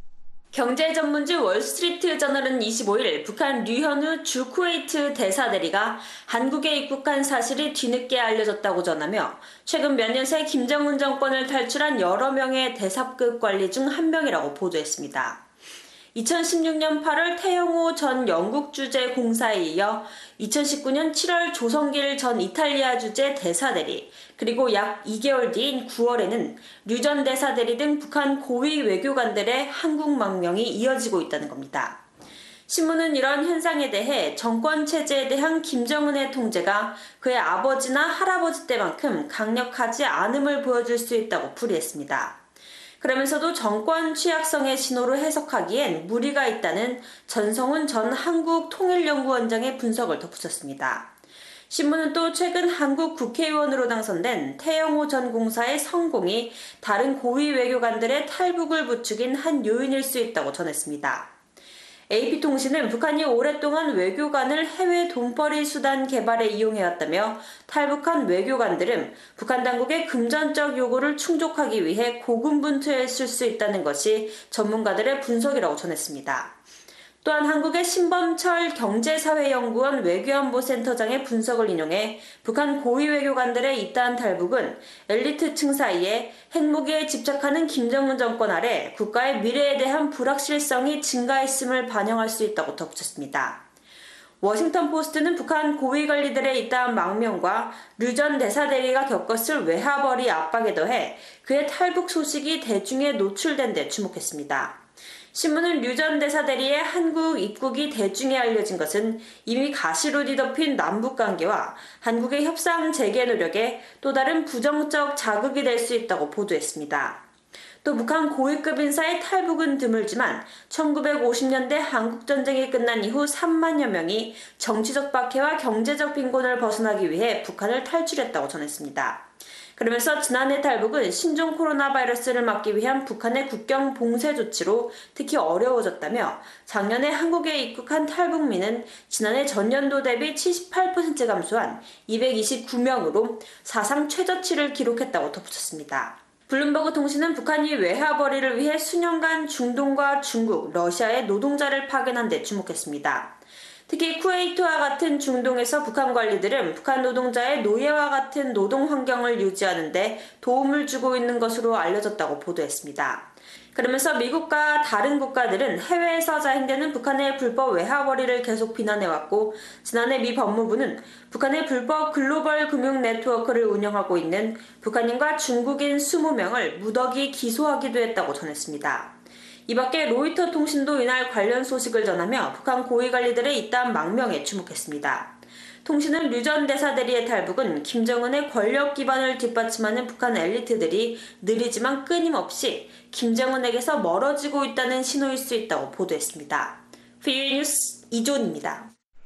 V: 경제 전문지 월스트리트 저널은 이십오 일 북한 류현우 주 쿠웨이트 대사 대리가 한국에 입국한 사실이 뒤늦게 알려졌다고 전하며 최근 몇 년 새 김정은 정권을 탈출한 여러 명의 대사급 관리 중 한 명이라고 보도했습니다. 이천십육 년 팔월 태영호 전 영국 주재 공사에 이어 이천십구 년 칠월 조성길 전 이탈리아 주재 대사대리, 그리고 약 이 개월 뒤인 구월에는 류 전 대사대리 등 북한 고위 외교관들의 한국 망명이 이어지고 있다는 겁니다. 신문은 이런 현상에 대해 정권 체제에 대한 김정은의 통제가 그의 아버지나 할아버지 때만큼 강력하지 않음을 보여줄 수 있다고 풀이했습니다. 그러면서도 정권 취약성의 신호로 해석하기엔 무리가 있다는 전성훈 전 한국통일연구원장의 분석을 덧붙였습니다. 신문은 또 최근 한국 국회의원으로 당선된 태영호 전 공사의 성공이 다른 고위 외교관들의 탈북을 부추긴 한 요인일 수 있다고 전했습니다. 에이피통신은 북한이 오랫동안 외교관을 해외 돈벌이 수단 개발에 이용해왔다며 탈북한 외교관들은 북한 당국의 금전적 요구를 충족하기 위해 고군분투했을 수 있다는 것이 전문가들의 분석이라고 전했습니다. 또한 한국의 신범철 경제사회연구원 외교안보센터장의 분석을 인용해 북한 고위 외교관들의 이따한 탈북은 엘리트층 사이에 핵무기에 집착하는 김정은 정권 아래 국가의 미래에 대한 불확실성이 증가했음을 반영할 수 있다고 덧붙였습니다. 워싱턴 포스트는 북한 고위 관리들의 이따한 망명과 류 전 대사대리가 겪었을 외화벌이 압박에 더해 그의 탈북 소식이 대중에 노출된 데 주목했습니다. 신문은 류 전 대사 대리의 한국 입국이 대중에 알려진 것은 이미 가시로 뒤덮인 남북관계와 한국의 협상 재개 노력에 또 다른 부정적 자극이 될 수 있다고 보도했습니다. 또 북한 고위급 인사의 탈북은 드물지만 천구백오십 년대 한국전쟁이 끝난 이후 삼만여 명이 정치적 박해와 경제적 빈곤을 벗어나기 위해 북한을 탈출했다고 전했습니다. 그러면서 지난해 탈북은 신종 코로나 바이러스를 막기 위한 북한의 국경 봉쇄 조치로 특히 어려워졌다며 작년에 한국에 입국한 탈북민은 지난해 전년도 대비 칠십팔 퍼센트 감소한 이백이십구 명으로 사상 최저치를 기록했다고 덧붙였습니다. 블룸버그 통신은 북한이 외화벌이를 위해 수년간 중동과 중국, 러시아에 노동자를 파견한 데 주목했습니다. 특히 쿠웨이트와 같은 중동에서 북한 관리들은 북한 노동자의 노예와 같은 노동 환경을 유지하는 데 도움을 주고 있는 것으로 알려졌다고 보도했습니다. 그러면서 미국과 다른 국가들은 해외에서 자행되는 북한의 불법 외화벌이를 계속 비난해왔고 지난해 미 법무부는 북한의 불법 글로벌 금융 네트워크를 운영하고 있는 북한인과 중국인 이십 명을 무더기 기소하기도 했다고 전했습니다. 이 밖에 로이터 통신도 이날 관련 소식을 전하며 북한 고위관리들의 이딴 망명에 주목했습니다. 통신은 류 전 대사 대리의 탈북은 김정은의 권력 기반을 뒷받침하는 북한 엘리트들이 느리지만 끊임없이 김정은에게서 멀어지고 있다는 신호일 수 있다고 보도했습니다. 피비에이 뉴스 이존입니다.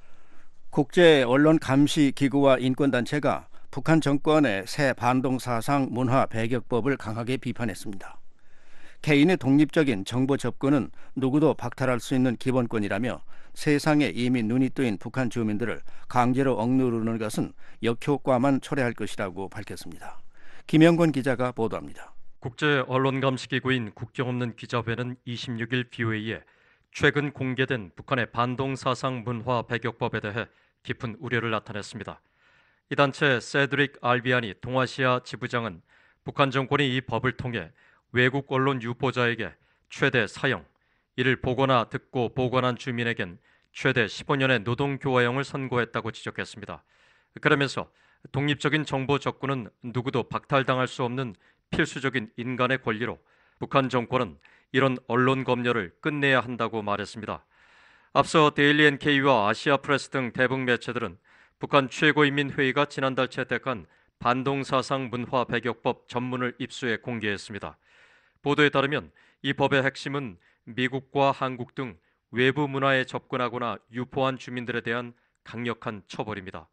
C: 국제 언론 감시 기구와 인권단체가 북한 정권의 새 반동 사상 문화 배격법을 강하게 비판했습니다. 개인의 독립적인 정보 접근은 누구도 박탈할 수 있는 기본권이라며 세상에 이미 눈이 뜨인 북한 주민들을 강제로 억누르는 것은 역효과만 초래할 것이라고 밝혔습니다. 김영권 기자가 보도합니다.
A: 국제 언론 감시 기구인 국경 없는 기자회는 이십육 일 비오에이에 최근 공개된 북한의 반동 사상 문화 배격법에 대해 깊은 우려를 나타냈습니다. 이 단체 세드릭 알비아니 동아시아 지부장은 북한 정권이 이 법을 통해 외국 언론 유포자에게 최대 사형, 이를 보거나 듣고 보관한 주민에겐 최대 십오 년의 노동교화형을 선고했다고 지적했습니다. 그러면서 독립적인 정보 접근은 누구도 박탈당할 수 없는 필수적인 인간의 권리로 북한 정권은 이런 언론 검열을 끝내야 한다고 말했습니다. 앞서 데일리 엔케이와 아시아 프레스 등 대북 매체들은 북한 최고인민회의가 지난달 채택한 반동사상 문화 배격법 전문을 입수해 공개했습니다. 보도에 따르면 이 법의 핵심은 미국과 한국 등 외부 문화에 접근하거나 유포한 주민들에 대한 강력한 처벌입니다.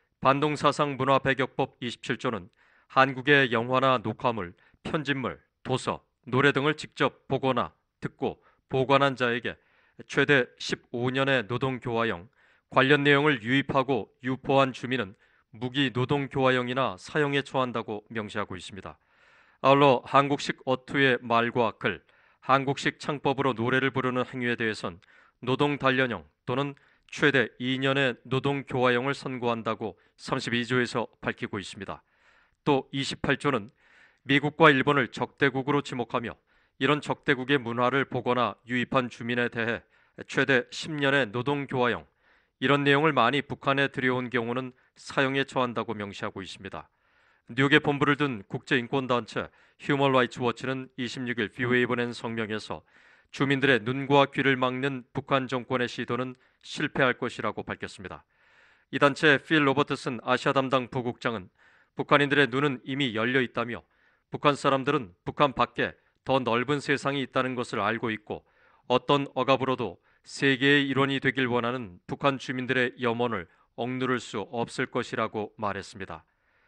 A: 반동사상 문화 배격법 이십칠 조는 한국의 영화나 녹화물, 편집물, 도서, 노래 등을 직접 보거나 듣고 보관한 자에게 최대 십오 년의 노동교화형, 관련 내용을 유입하고 유포한 주민은 무기 노동교화형이나 사형에 처한다고 명시하고 있습니다. 아울러 한국식 어투의 말과 글, 한국식 창법으로 노래를 부르는 행위에 대해선 노동 단련형 또는 최대 이 년의 노동교화형을 선고한다고 삼십이 조에서 밝히고 있습니다. 또 이십팔 조는 미국과 일본을 적대국으로 지목하며 이런 적대국의 문화를 보거나 유입한 주민에 대해 최대 십 년의 노동교화형, 이런 내용을 많이 북한에 들여온 경우는 사형에 처한다고 명시하고 있습니다. 뉴욕에 본부를 둔 국제인권단체 휴먼 라이츠 워치는 이십육 일 비오에이에 보낸 성명에서 주민들의 눈과 귀를 막는 북한 정권의 시도는 실패할 것이라고 밝혔습니다. 이 단체 필 로버트슨 아시아 담당 부국장은 북한인들의 눈은 이미 열려 있다며 북한 사람들은 북한 밖에 더 넓은 세상이 있다는 것을 알고 있고 어떤 억압으로도 세계의 일원이 되길 원하는 북한 주민들의 염원을 억누를 수 없을 것이라고 말했습니다.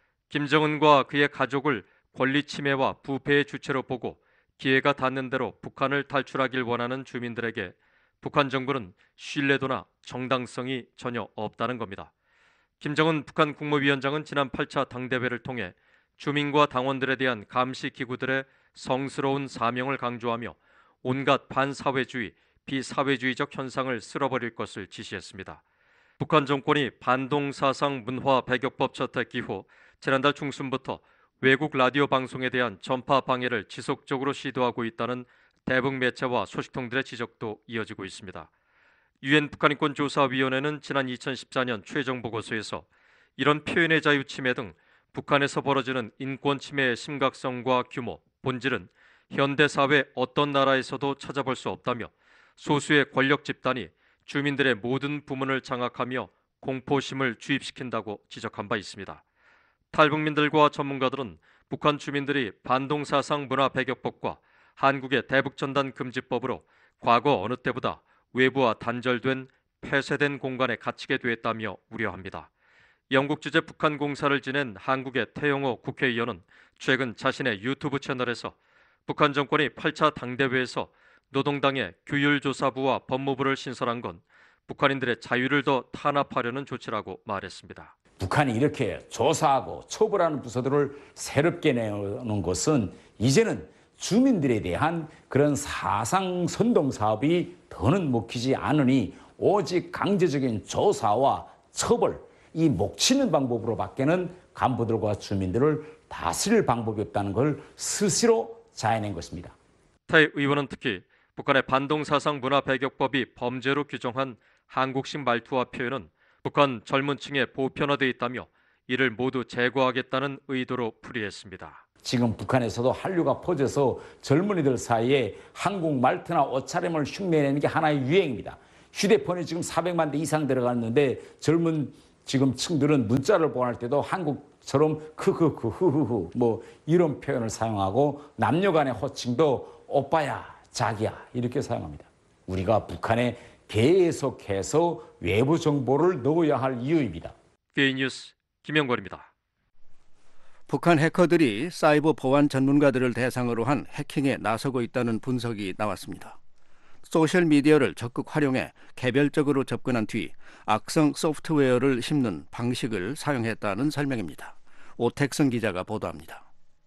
A: 김정은과 그의 가족을 권리 침해와 부패의 주체로 보고 기회가 닿는 대로 북한을 탈출하길 원하는 주민들에게 북한 정부는 신뢰도나 정당성이 전혀 없다는 겁니다. 김정은 북한 국무위원장은 지난 팔 차 당대회를 통해 주민과 당원들에 대한 감시 기구들의 성스러운 사명을 강조하며 온갖 반사회주의, 비사회주의적 현상을 쓸어버릴 것을 지시했습니다. 북한 정권이 반동사상 문화 배격법 채택 이후 지난달 중순부터 외국 라디오 방송에 대한 전파 방해를 지속적으로 시도하고 있다는 대북 매체와 소식통들의 지적도 이어지고 있습니다. 유엔 북한인권조사위원회는 지난 이천십사 년 최종 보고서에서 이런 표현의 자유 침해 등 북한에서 벌어지는 인권 침해의 심각성과 규모, 본질은 현대사회 어떤 나라에서도 찾아볼 수 없다며 소수의 권력 집단이 주민들의 모든 부문을 장악하며 공포심을 주입시킨다고 지적한 바 있습니다. 탈북민들과 전문가들은 북한 주민들이 반동사상 문화 배격법과 한국의 대북전단 금지법으로 과거 어느 때보다 외부와 단절된 폐쇄된 공간에 갇히게 됐다며 우려합니다. 영국 주재 북한 공사를 지낸 한국의 태영호 국회의원은 최근 자신의 유튜브 채널에서 북한 정권이 팔 차 당대회에서 노동당의 규율조사부와 법무부를 신설한 건 북한인들의 자유를 더 탄압하려는 조치라고 말했습니다.
B: 북한이 이렇게 조사하고 처벌하는 부서들을 새롭게 내놓는 것은 이제는 주민들에 대한 그런 사상 선동 사업이 더는 먹히지 않으니 오직 강제적인 조사와 처벌, 이 목치는 방법으로밖에는 간부들과 주민들을 다스릴 방법이 없다는 걸 스스로 자해낸 것입니다.
A: 태 의원은 특히 북한의 반동사상 문화 배격법이 범죄로 규정한 한국식 말투와 표현은 북한 젊은 층에 보편화되어 있다며 이를 모두 제거하겠다는 의도로 풀이했습니다.
B: 지금 북한에서도 한류가 퍼져서 젊은이들 사이에 한국 말투나 옷차림을 흉내내는 게 하나의 유행입니다. 휴대폰이 지금 사백만 대 이상 들어갔는데 젊은 지금 층들은 문자를 보낼 때도 한국처럼 크크크 흐흐흐 뭐 이런 표현을 사용하고 남녀 간의 호칭도 오빠야 자기야 이렇게 사용합니다. 우리가 북한에 계속해서 외부 정보를 넣어야 할 이유입니다.
A: 비에이 뉴스 김영권입니다.
C: 북한 해커들이 사이버 보안 전문가들을 대상으로 한 해킹에 나서고 있다는 분석이 나왔습니다. 소셜미디어를 적극 활용해 개별적으로 접근한 뒤 악성 소프트웨어를 심는 방식을 사용했다는 설명입니다. 오택성 기자가 보도합니다.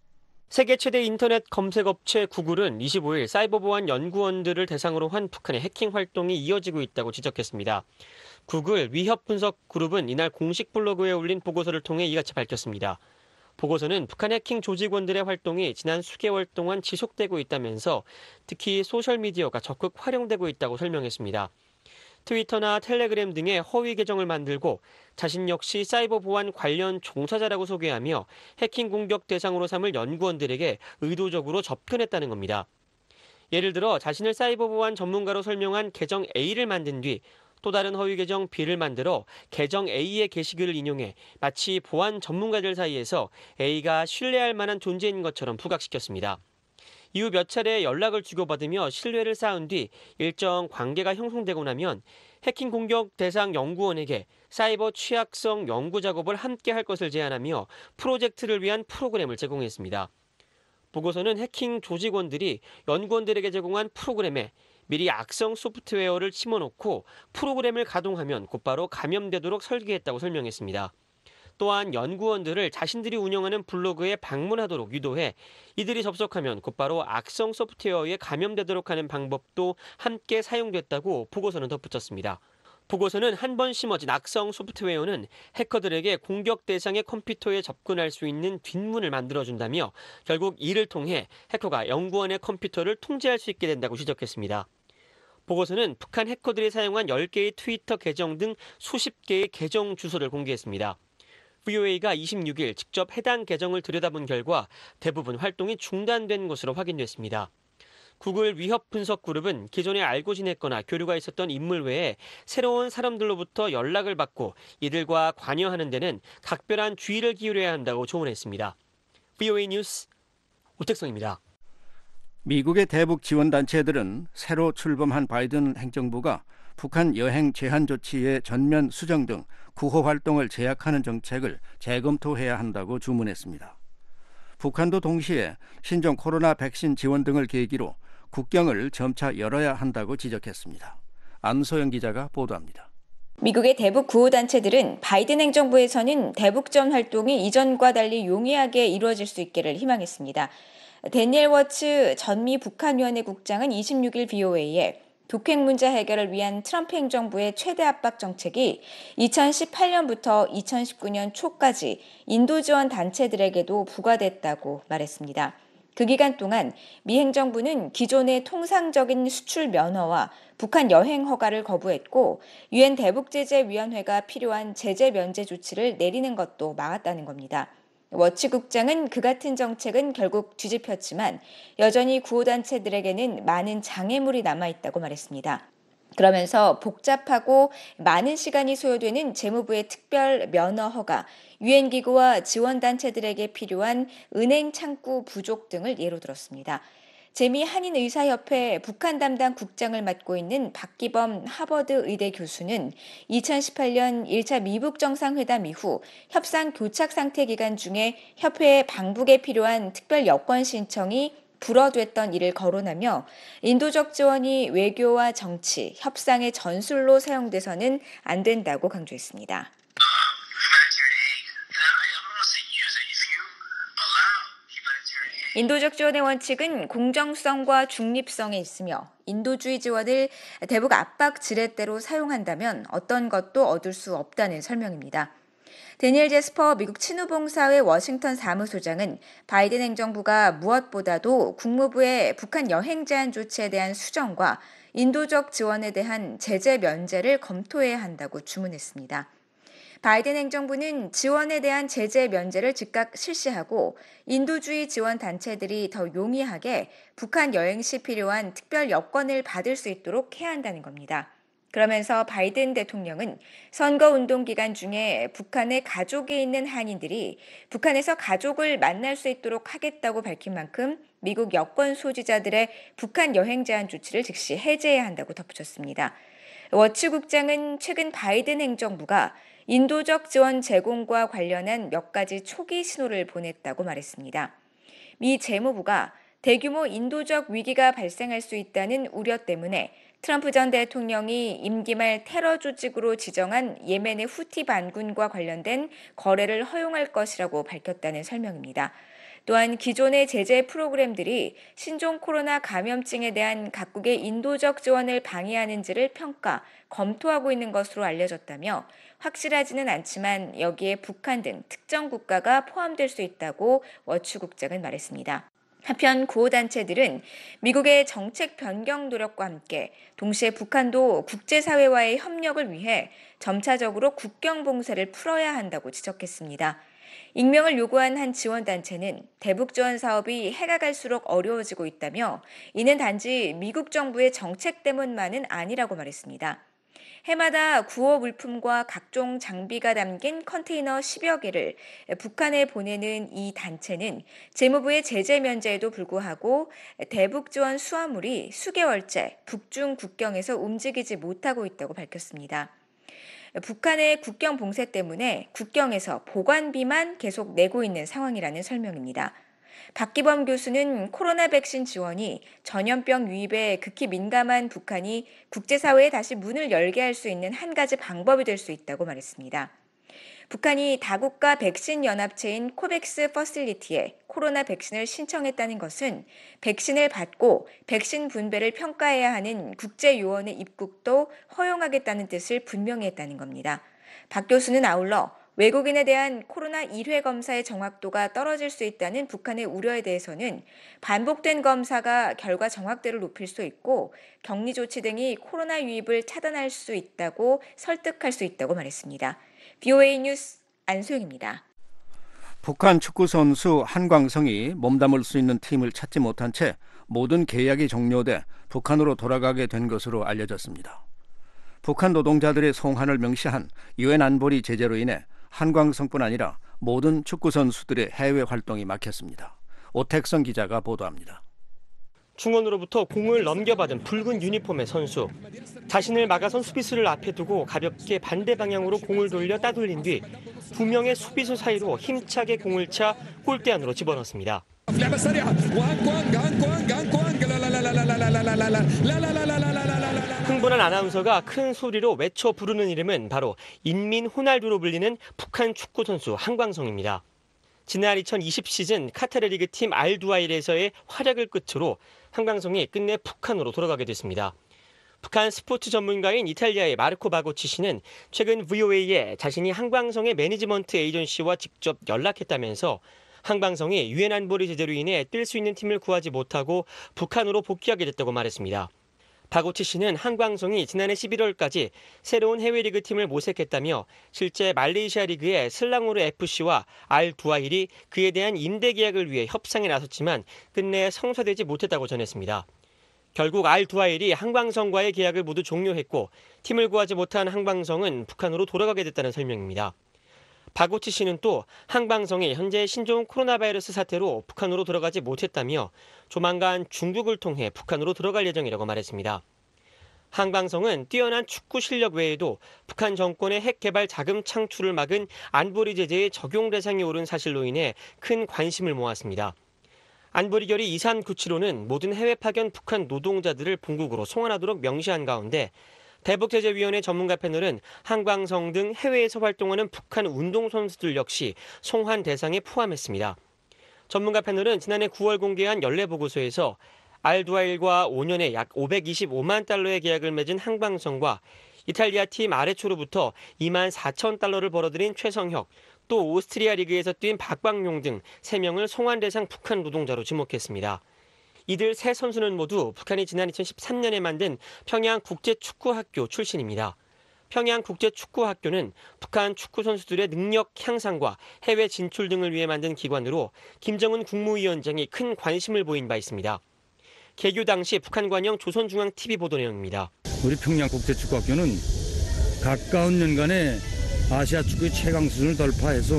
E: 세계 최대 인터넷 검색 업체 구글은 이십오 일 사이버 보안 연구원들을 대상으로 한 북한의 해킹 활동이 이어지고 있다고 지적했습니다. 구글 위협 분석 그룹은 이날 공식 블로그에 올린 보고서를 통해 이같이 밝혔습니다. 보고서는 북한 해킹 조직원들의 활동이 지난 수개월 동안 지속되고 있다면서 특히 소셜미디어가 적극 활용되고 있다고 설명했습니다. 트위터나 텔레그램 등의 허위 계정을 만들고 자신 역시 사이버 보안 관련 종사자라고 소개하며 해킹 공격 대상으로 삼을 연구원들에게 의도적으로 접근했다는 겁니다. 예를 들어 자신을 사이버 보안 전문가로 설명한 계정 A를 만든 뒤 또 다른 허위 계정 B를 만들어 계정 A의 게시글을 인용해 마치 보안 전문가들 사이에서 A가 신뢰할 만한 존재인 것처럼 부각시켰습니다. 이후 몇 차례 연락을 주고받으며 신뢰를 쌓은 뒤 일정 관계가 형성되고 나면 해킹 공격 대상 연구원에게 사이버 취약성 연구 작업을 함께 할 것을 제안하며 프로젝트를 위한 프로그램을 제공했습니다. 보고서는 해킹 조직원들이 연구원들에게 제공한 프로그램에 미리 악성 소프트웨어를 심어놓고 프로그램을 가동하면 곧바로 감염되도록 설계했다고 설명했습니다. 또한 연구원들을 자신들이 운영하는 블로그에 방문하도록 유도해 이들이 접속하면 곧바로 악성 소프트웨어에 감염되도록 하는 방법도 함께 사용됐다고 보고서는 덧붙였습니다. 보고서는 한 번 심어진 악성 소프트웨어는 해커들에게 공격 대상의 컴퓨터에 접근할 수 있는 뒷문을 만들어준다며 결국 이를 통해 해커가 연구원의 컴퓨터를 통제할 수 있게 된다고 지적했습니다. 보고서는 북한 해커들이 사용한 열 개의 트위터 계정 등 수십 개의 계정 주소를 공개했습니다. 브이오에이가 이십육 일 직접 해당 계정을 들여다본 결과 대부분 활동이 중단된 것으로 확인됐습니다. 구글 위협 분석 그룹은 기존에 알고 지냈거나 교류가 있었던 인물 외에 새로운 사람들로부터 연락을 받고 이들과 관여하는 데는 각별한 주의를 기울여야 한다고 조언했습니다. 브이오에이 뉴스 오택성입니다.
C: 미국의 대북 지원 단체들은 새로 출범한 바이든 행정부가 북한 여행 제한 조치의 전면 수정 등 구호 활동을 제약하는 정책을 재검토해야 한다고 주문했습니다. 북한도 동시에 신종 코로나 백신 지원 등을 계기로 국경을 점차 열어야 한다고 지적했습니다. 안소영 기자가 보도합니다.
W: 미국의 대북 구호단체들은 바이든 행정부에서는 대북전 활동이 이전과 달리 용이하게 이루어질 수 있기를 희망했습니다. 데니엘 워츠 전미 북한위원회 국장은 이십육 일 브이오에이에 북핵 문제 해결을 위한 트럼프 행정부의 최대 압박 정책이 이천십팔 년부터 이천십구 년 초까지 인도 지원 단체들에게도 부과됐다고 말했습니다. 그 기간 동안 미 행정부는 기존의 통상적인 수출 면허와 북한 여행 허가를 거부했고 유엔 대북제재위원회가 필요한 제재 면제 조치를 내리는 것도 막았다는 겁니다. 워치 국장은 그 같은 정책은 결국 뒤집혔지만 여전히 구호단체들에게는 많은 장애물이 남아있다고 말했습니다. 그러면서 복잡하고 많은 시간이 소요되는 재무부의 특별 면허 허가, 유엔기구와 지원단체들에게 필요한 은행 창구 부족 등을 예로 들었습니다. 재미 한인의사협회 북한 담당 국장을 맡고 있는 박기범 하버드 의대 교수는 이천십팔 년 일 차 미북 정상회담 이후 협상 교착 상태 기간 중에 협회의 방북에 필요한 특별 여권 신청이 불어됐던 일을 거론하며 인도적 지원이 외교와 정치, 협상의 전술로 사용돼서는 안 된다고 강조했습니다. 인도적 지원의 원칙은 공정성과 중립성에 있으며 인도주의 지원을 대북 압박 지렛대로 사용한다면 어떤 것도 얻을 수 없다는 설명입니다. 데니엘 제스퍼 미국 친후봉사회 워싱턴 사무소장은 바이든 행정부가 무엇보다도 국무부의 북한 여행 제한 조치에 대한 수정과 인도적 지원에 대한 제재 면제를 검토해야 한다고 주문했습니다. 바이든 행정부는 지원에 대한 제재 면제를 즉각 실시하고 인도주의 지원 단체들이 더 용이하게 북한 여행 시 필요한 특별 여권을 받을 수 있도록 해야 한다는 겁니다. 그러면서 바이든 대통령은 선거운동 기간 중에 북한에 가족이 있는 한인들이 북한에서 가족을 만날 수 있도록 하겠다고 밝힌 만큼 미국 여권 소지자들의 북한 여행 제한 조치를 즉시 해제해야 한다고 덧붙였습니다. 워치 국장은 최근 바이든 행정부가 인도적 지원 제공과 관련한 몇 가지 초기 신호를 보냈다고 말했습니다. 미 재무부가 대규모 인도적 위기가 발생할 수 있다는 우려 때문에 트럼프 전 대통령이 임기 말 테러 조직으로 지정한 예멘의 후티 반군과 관련된 거래를 허용할 것이라고 밝혔다는 설명입니다. 또한 기존의 제재 프로그램들이 신종 코로나 감염증에 대한 각국의 인도적 지원을 방해하는지를 평가, 검토하고 있는 것으로 알려졌다며 확실하지는 않지만 여기에 북한 등 특정 국가가 포함될 수 있다고 워치 국장은 말했습니다. 한편 구호단체들은 미국의 정책 변경 노력과 함께 동시에 북한도 국제사회와의 협력을 위해 점차적으로 국경 봉쇄를 풀어야 한다고 지적했습니다. 익명을 요구한 한 지원단체는 대북 지원 사업이 해가 갈수록 어려워지고 있다며 이는 단지 미국 정부의 정책 때문만은 아니라고 말했습니다. 해마다 구호 물품과 각종 장비가 담긴 컨테이너 십여 개를 북한에 보내는 이 단체는 재무부의 제재 면제에도 불구하고 대북 지원 수화물이 수개월째 북중 국경에서 움직이지 못하고 있다고 밝혔습니다. 북한의 국경 봉쇄 때문에 국경에서 보관비만 계속 내고 있는 상황이라는 설명입니다. 박기범 교수는 코로나 백신 지원이 전염병 유입에 극히 민감한 북한이 국제사회에 다시 문을 열게 할 수 있는 한 가지 방법이 될 수 있다고 말했습니다. 북한이 다국가 백신 연합체인 코백스 퍼실리티에 코로나 백신을 신청했다는 것은 백신을 받고 백신 분배를 평가해야 하는 국제요원의 입국도 허용하겠다는 뜻을 분명히 했다는 겁니다. 박 교수는 아울러 외국인에 대한 코로나 일 회 검사의 정확도가 떨어질 수 있다는 북한의 우려에 대해서는 반복된 검사가 결과 정확도를 높일 수 있고 격리 조치 등이 코로나 유입을 차단할 수 있다고 설득할 수 있다고 말했습니다. 비오에이 뉴스 안소영입니다.
C: 북한 축구 선수 한광성이 몸담을 수 있는 팀을 찾지 못한 채 모든 계약이 종료돼 북한으로 돌아가게 된 것으로 알려졌습니다. 북한 노동자들의 송환을 명시한 유엔 안보리 제재로 인해 한광성뿐 아니라 모든 축구 선수들의 해외 활동이 막혔습니다. 오택성 기자가 보도합니다.
E: 중원으로부터 공을 넘겨받은 붉은 유니폼의 선수. 자신을 막아선 수비수를 앞에 두고 가볍게 반대 방향으로 공을 돌려 따돌린 뒤 두 명의 수비수 사이로 힘차게 공을 차 골대 안으로 집어넣습니다. 흥분한 아나운서가 큰 소리로 외쳐 부르는 이름은 바로 인민 호날두로 불리는 북한 축구 선수 한광성입니다. 지난 이천이십 시즌 카타르 리그 팀 알두하일에서의 활약을 끝으로 한광성이 끝내 북한으로 돌아가게 됐습니다. 북한 스포츠 전문가인 이탈리아의 마르코 바고치 씨는 최근 브이오에이에 자신이 한광성의 매니지먼트 에이전시와 직접 연락했다면서 한광성이 유엔 안보리 제재로 인해 뛸 수 있는 팀을 구하지 못하고 북한으로 복귀하게 됐다고 말했습니다. 박오치 씨는 한광성이 지난해 십일월까지 새로운 해외 리그 팀을 모색했다며 실제 말레이시아 리그의 슬랑우르 에프씨와 알 두하일이 그에 대한 임대 계약을 위해 협상에 나섰지만 끝내 성사되지 못했다고 전했습니다. 결국 알 두하일이 한광성과의 계약을 모두 종료했고 팀을 구하지 못한 한광성은 북한으로 돌아가게 됐다는 설명입니다. 박오치 씨는 또 한광성이 현재 신종 코로나 바이러스 사태로 북한으로 들어가지 못했다며 조만간 중국을 통해 북한으로 들어갈 예정이라고 말했습니다. 한광성은 뛰어난 축구 실력 외에도 북한 정권의 핵 개발 자금 창출을 막은 안보리 제재의 적용 대상이 오른 사실로 인해 큰 관심을 모았습니다. 안보리 결의 이삼구칠호는 모든 해외 파견 북한 노동자들을 본국으로 송환하도록 명시한 가운데 대북제재위원회 전문가 패널은 한광성 등 해외에서 활동하는 북한 운동선수들 역시 송환 대상에 포함했습니다. 전문가 패널은 지난해 구월 공개한 연례 보고서에서 알 두하일과 오 년에 약 오백이십오만 달러의 계약을 맺은 한광성과 이탈리아 팀 아레초로부터 이만 사천 달러를 벌어들인 최성혁, 또 오스트리아 리그에서 뛴 박광용 등 세 명을 송환 대상 북한 노동자로 지목했습니다. 이들 세 선수는 모두 북한이 지난 이천십삼 년에 만든 평양 국제축구학교 출신입니다. 평양 국제축구학교는 북한 축구 선수들의 능력 향상과 해외 진출 등을 위해 만든 기관으로 김정은 국무위원장이 큰 관심을 보인 바 있습니다. 개교 당시 북한 관영 조선중앙티비 보도 내용입니다.
F: 우리 평양 국제축구학교는 가까운 연간에 아시아 축구의 최강 수준을 돌파해서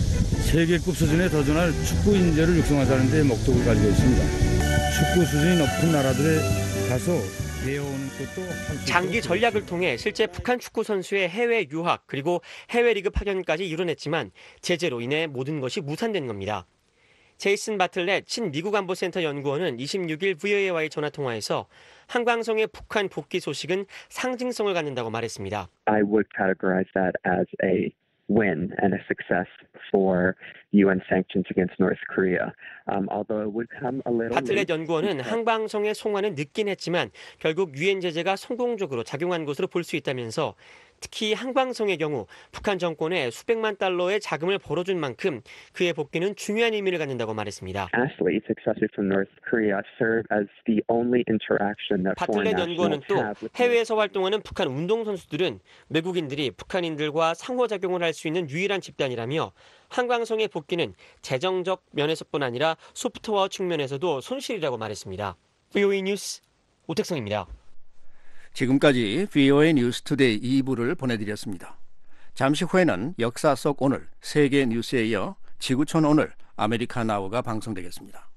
F: 세계급 수준에 도전할 축구 인재를 육성하자는 데 목적을 가지고 있습니다. 축구 수준이 높은 나라들에 가서 배워오는 것도 할 수
E: 장기 전략을 통해 실제 북한 축구 선수의 해외 유학 그리고 해외 리그 파견까지 이뤄냈지만 제재로 인해 모든 것이 무산된 겁니다. 제이슨 바틀렛 친미국 안보센터 연구원은 이십육 일 브이오에이와의 전화통화에서 한광성의 북한 복귀 소식은 상징성을 갖는다고 말했습니다.
G: I would categorize that as a win and a success for 유엔 sanctions against North Korea. Um, although it would come a little
E: 바틀렛 연구원은 한광성의 송환은 늦긴 했지만 결국 유엔 제재가 성공적으로 작용한 것으로 볼 수 있다면서 특히 한광성의 경우 북한 정권에 수백만 달러의 자금을 벌어준 만큼 그의 복귀는 중요한 의미를 갖는다고 말했습니다.
G: athletes accessed from North Korea serve as the only interaction that foreign
E: 바틀렛 연구원은
G: nationals
E: 또
G: have with
E: 해외에서 활동하는 북한 운동선수들은 외국인들이 북한인들과 상호작용을 할 수 있는 유일한 집단이라며 한광성의 복귀는 재정적 면에서뿐 아니라 소프트웨어 측면에서도 손실이라고 말했습니다. 브이오에이 뉴스 오택성입니다.
C: 지금까지 브이오에이 뉴스 투데이 이 부를 보내드렸습니다. 잠시 후에는 역사 속 오늘 세계 뉴스에 이어 지구촌 오늘 아메리카 나우가 방송되겠습니다.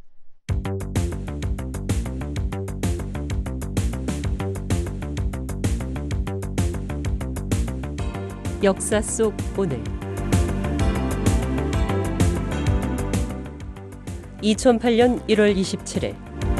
I: 역사 속 오늘 이천팔 년 일월 이십칠일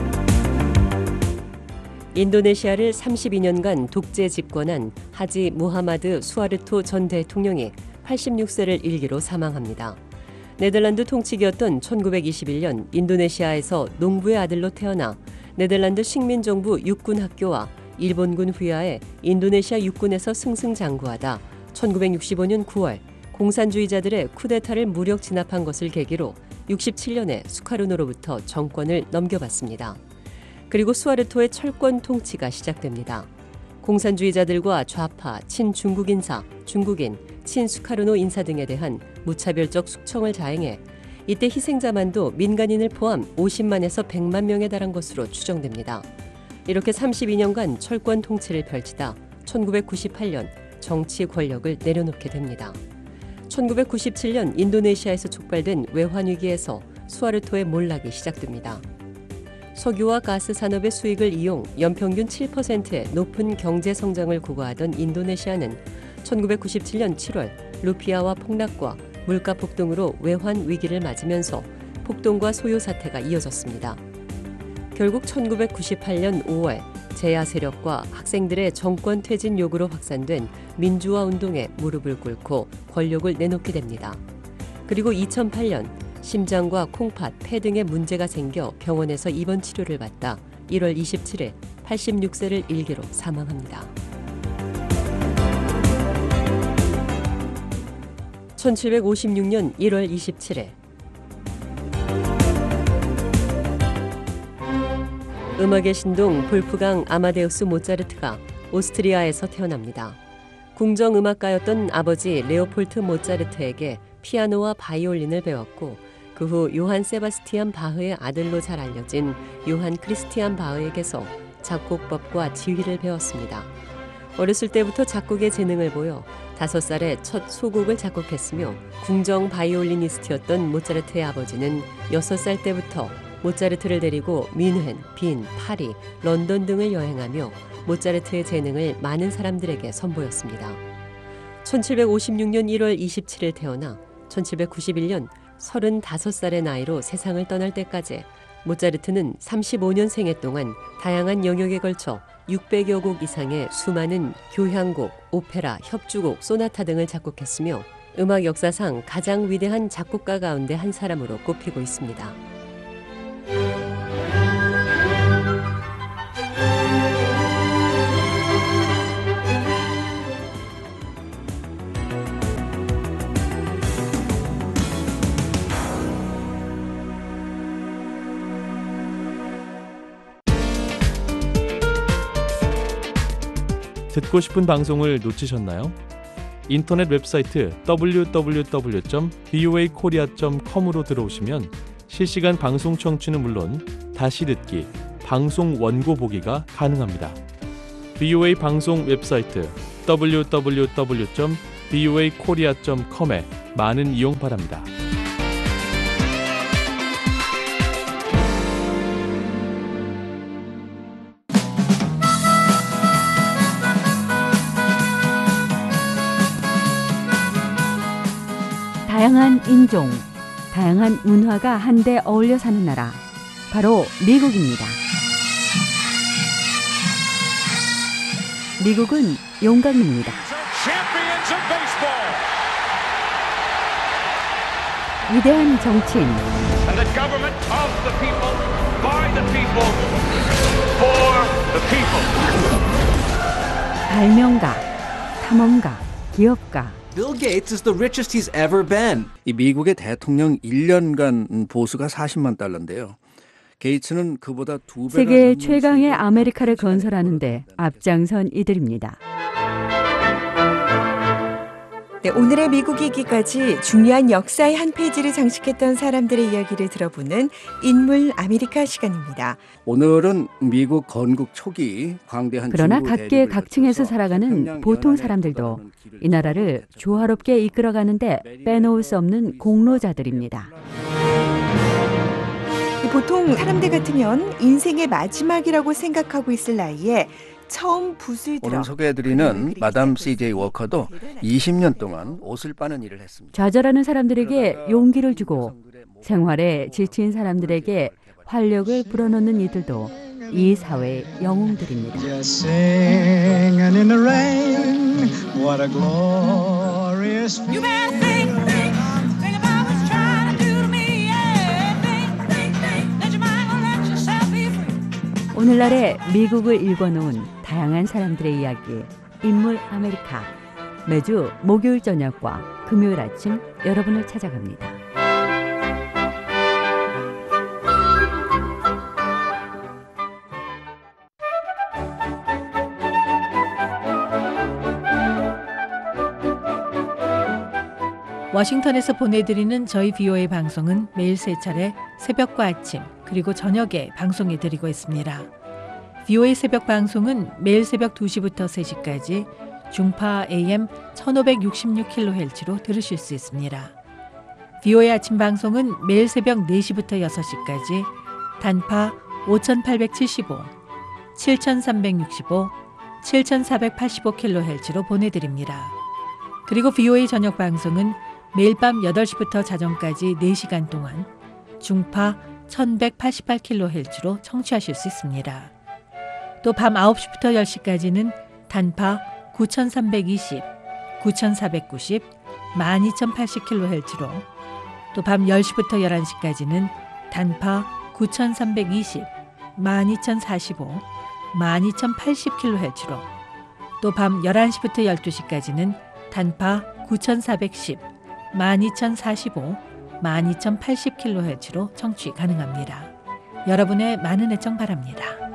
I: 인도네시아를 삼십이 년간 독재 집권한 하지 무하마드 수하르토 전 대통령이 팔십육 세를 일기로 사망합니다. 네덜란드 통치기였던 천구백이십일 년 인도네시아에서 농부의 아들로 태어나 네덜란드 식민정부 육군학교와 일본군 후야에 인도네시아 육군에서 승승장구하다 천구백육십오 년 구월 공산주의자들의 쿠데타를 무력 진압한 것을 계기로 육십칠 년에 수카르노로부터 정권을 넘겨받습니다. 그리고 수하르토의 철권 통치가 시작됩니다. 공산주의자들과 좌파, 친중국 인사, 중국인, 친수카르노 인사 등에 대한 무차별적 숙청을 자행해 이때 희생자만도 민간인을 포함 오십만에서 백만 명에 달한 것으로 추정됩니다. 이렇게 삼십이 년간 철권 통치를 펼치다 천구백구십팔 년 정치 권력을 내려놓게 됩니다. 천구백구십칠 년 인도네시아에서 촉발된 외환위기에서 수하르토의 몰락이 시작됩니다. 석유와 가스 산업의 수익을 이용 연평균 칠 퍼센트의 높은 경제 성장을 구가하던 인도네시아는 천구백구십칠 년 칠월 루피아화 폭락과 물가 폭등으로 외환 위기를 맞으면서 폭동과 소요 사태가 이어졌습니다. 결국 천구백구십팔 년 오월 제야 세력과 학생들의 정권 퇴진 요구로 확산된 민주화 운동에 무릎을 꿇고 권력을 내놓게 됩니다. 그리고 이천팔 년 심장과 콩팥, 폐 등의 문제가 생겨 병원에서 입원 치료를 받다 일월 이십칠일 팔십육 세를 일기로 사망합니다. 천칠백오십육 년 일월 이십칠일 음악의 신동 볼프강 아마데우스 모차르트가 오스트리아에서 태어납니다. 궁정음악가였던 아버지 레오폴트 모차르트에게 피아노와 바이올린을 배웠고 그 후 요한 세바스티안 바흐의 아들로 잘 알려진 요한 크리스티안 바흐에게서 작곡법과 지휘를 배웠습니다. 어렸을 때부터 작곡의 재능을 보여 다섯 살에 첫 소곡을 작곡했으며 궁정 바이올리니스트였던 모차르트의 아버지는 여섯 살 때부터 모차르트를 데리고 뮌헨, 빈, 파리, 런던 등을 여행하며 모차르트의 재능을 많은 사람들에게 선보였습니다. 천칠백오십육 년 일월 이십칠일 태어나 천칠백구십일 년 서른다섯 살의 나이로 세상을 떠날 때까지 모차르트는 삼십오 년 생애 동안 다양한 영역에 걸쳐 육백여 곡 이상의 수많은 교향곡, 오페라, 협주곡, 소나타 등을 작곡했으며 음악 역사상 가장 위대한 작곡가 가운데 한 사람으로 꼽히고 있습니다.
D: 듣고 싶은 방송을 놓치셨나요? 인터넷 웹사이트 더블유 더블유 더블유 점 브이오에이 코리아 점 컴으로 들어오시면 실시간 방송 청취는 물론 다시 듣기, 방송 원고 보기가 가능합니다. 브이오에이 방송 웹사이트 더블유 더블유 더블유 점 브이오에이 코리아 점 컴에 많은 이용 바랍니다.
H: 다양한 인종, 다양한 문화가 한데 어울려 사는 나라, 바로 미국입니다. 미국은 용광로입니다. 위대한 정치인, 발명가, 탐험가, 기업가,
J: Bill Gates is the richest he's ever been.
C: 이 미국의 대통령 일 년간 보수가 사십만 달러인데요. 게이츠는 그보다 두 배가
H: 세계 최강의 아메리카를 건설하는데 앞장선 이들입니다.
X: 네, 오늘의 미국이기까지 중요한 역사의 한 페이지를 장식했던 사람들의 이야기를 들어보는 인물 아메리카 시간입니다.
C: 오늘은 미국 건국 초기 광대한
H: 그러나 각계 각층에서 살아가는 보통 사람들도 이 나라를 조화롭게 이끌어가는데 빼놓을 수 없는 공로자들입니다.
X: 보통 사람들 같으면 인생의 마지막이라고 생각하고 있을 나이에 처음 붓을 들어
C: 오늘 소개해드리는 마담 씨제이 워커도 이십 년 동안 옷을 빠는 일을 했습니다.
H: 좌절하는 사람들에게 용기를 주고 생활에 지친 사람들에게 활력을 불어넣는 이들도 이 사회의 영웅들입니다. 오늘날의 미국을 읽어놓은 다양한 사람들의 이야기, 인물 아메리카. 매주 목요일 저녁과 금요일 아침 여러분을 찾아갑니다.
R: 워싱턴에서 보내드리는 저희 비오에이 방송은 매일 세 차례 새벽과 아침 그리고 저녁에 방송해드리고 있습니다. 비오에이 새벽 방송은 매일 새벽 두 시부터 세 시까지 중파 에이엠 천오백육십육 킬로헤르츠로 들으실 수 있습니다. 비오에이 아침 방송은 매일 새벽 네 시부터 여섯 시까지 단파 오천팔백칠십오, 칠천삼백육십오, 칠천사백팔십오 킬로헤르츠로 보내드립니다. 그리고 비오에이 저녁 방송은 매일 밤 여덟 시부터 자정까지 네 시간 동안 중파 천백팔십팔 킬로헤르츠로 청취하실 수 있습니다. 또 밤 아홉 시부터 열 시까지는 단파 구천삼백이십, 구천사백구십, 만 이천팔십 킬로헤르츠로 또 밤 열 시부터 열한 시까지는 단파 구천삼백이십, 만 이천사십오, 만 이천팔십 킬로헤르츠로 또 밤 열한 시부터 열두 시까지는 단파 구천사백십, 만 이천사십오, 만 이천팔십 킬로헤르츠로 청취 가능합니다. 여러분의 많은 애청 바랍니다.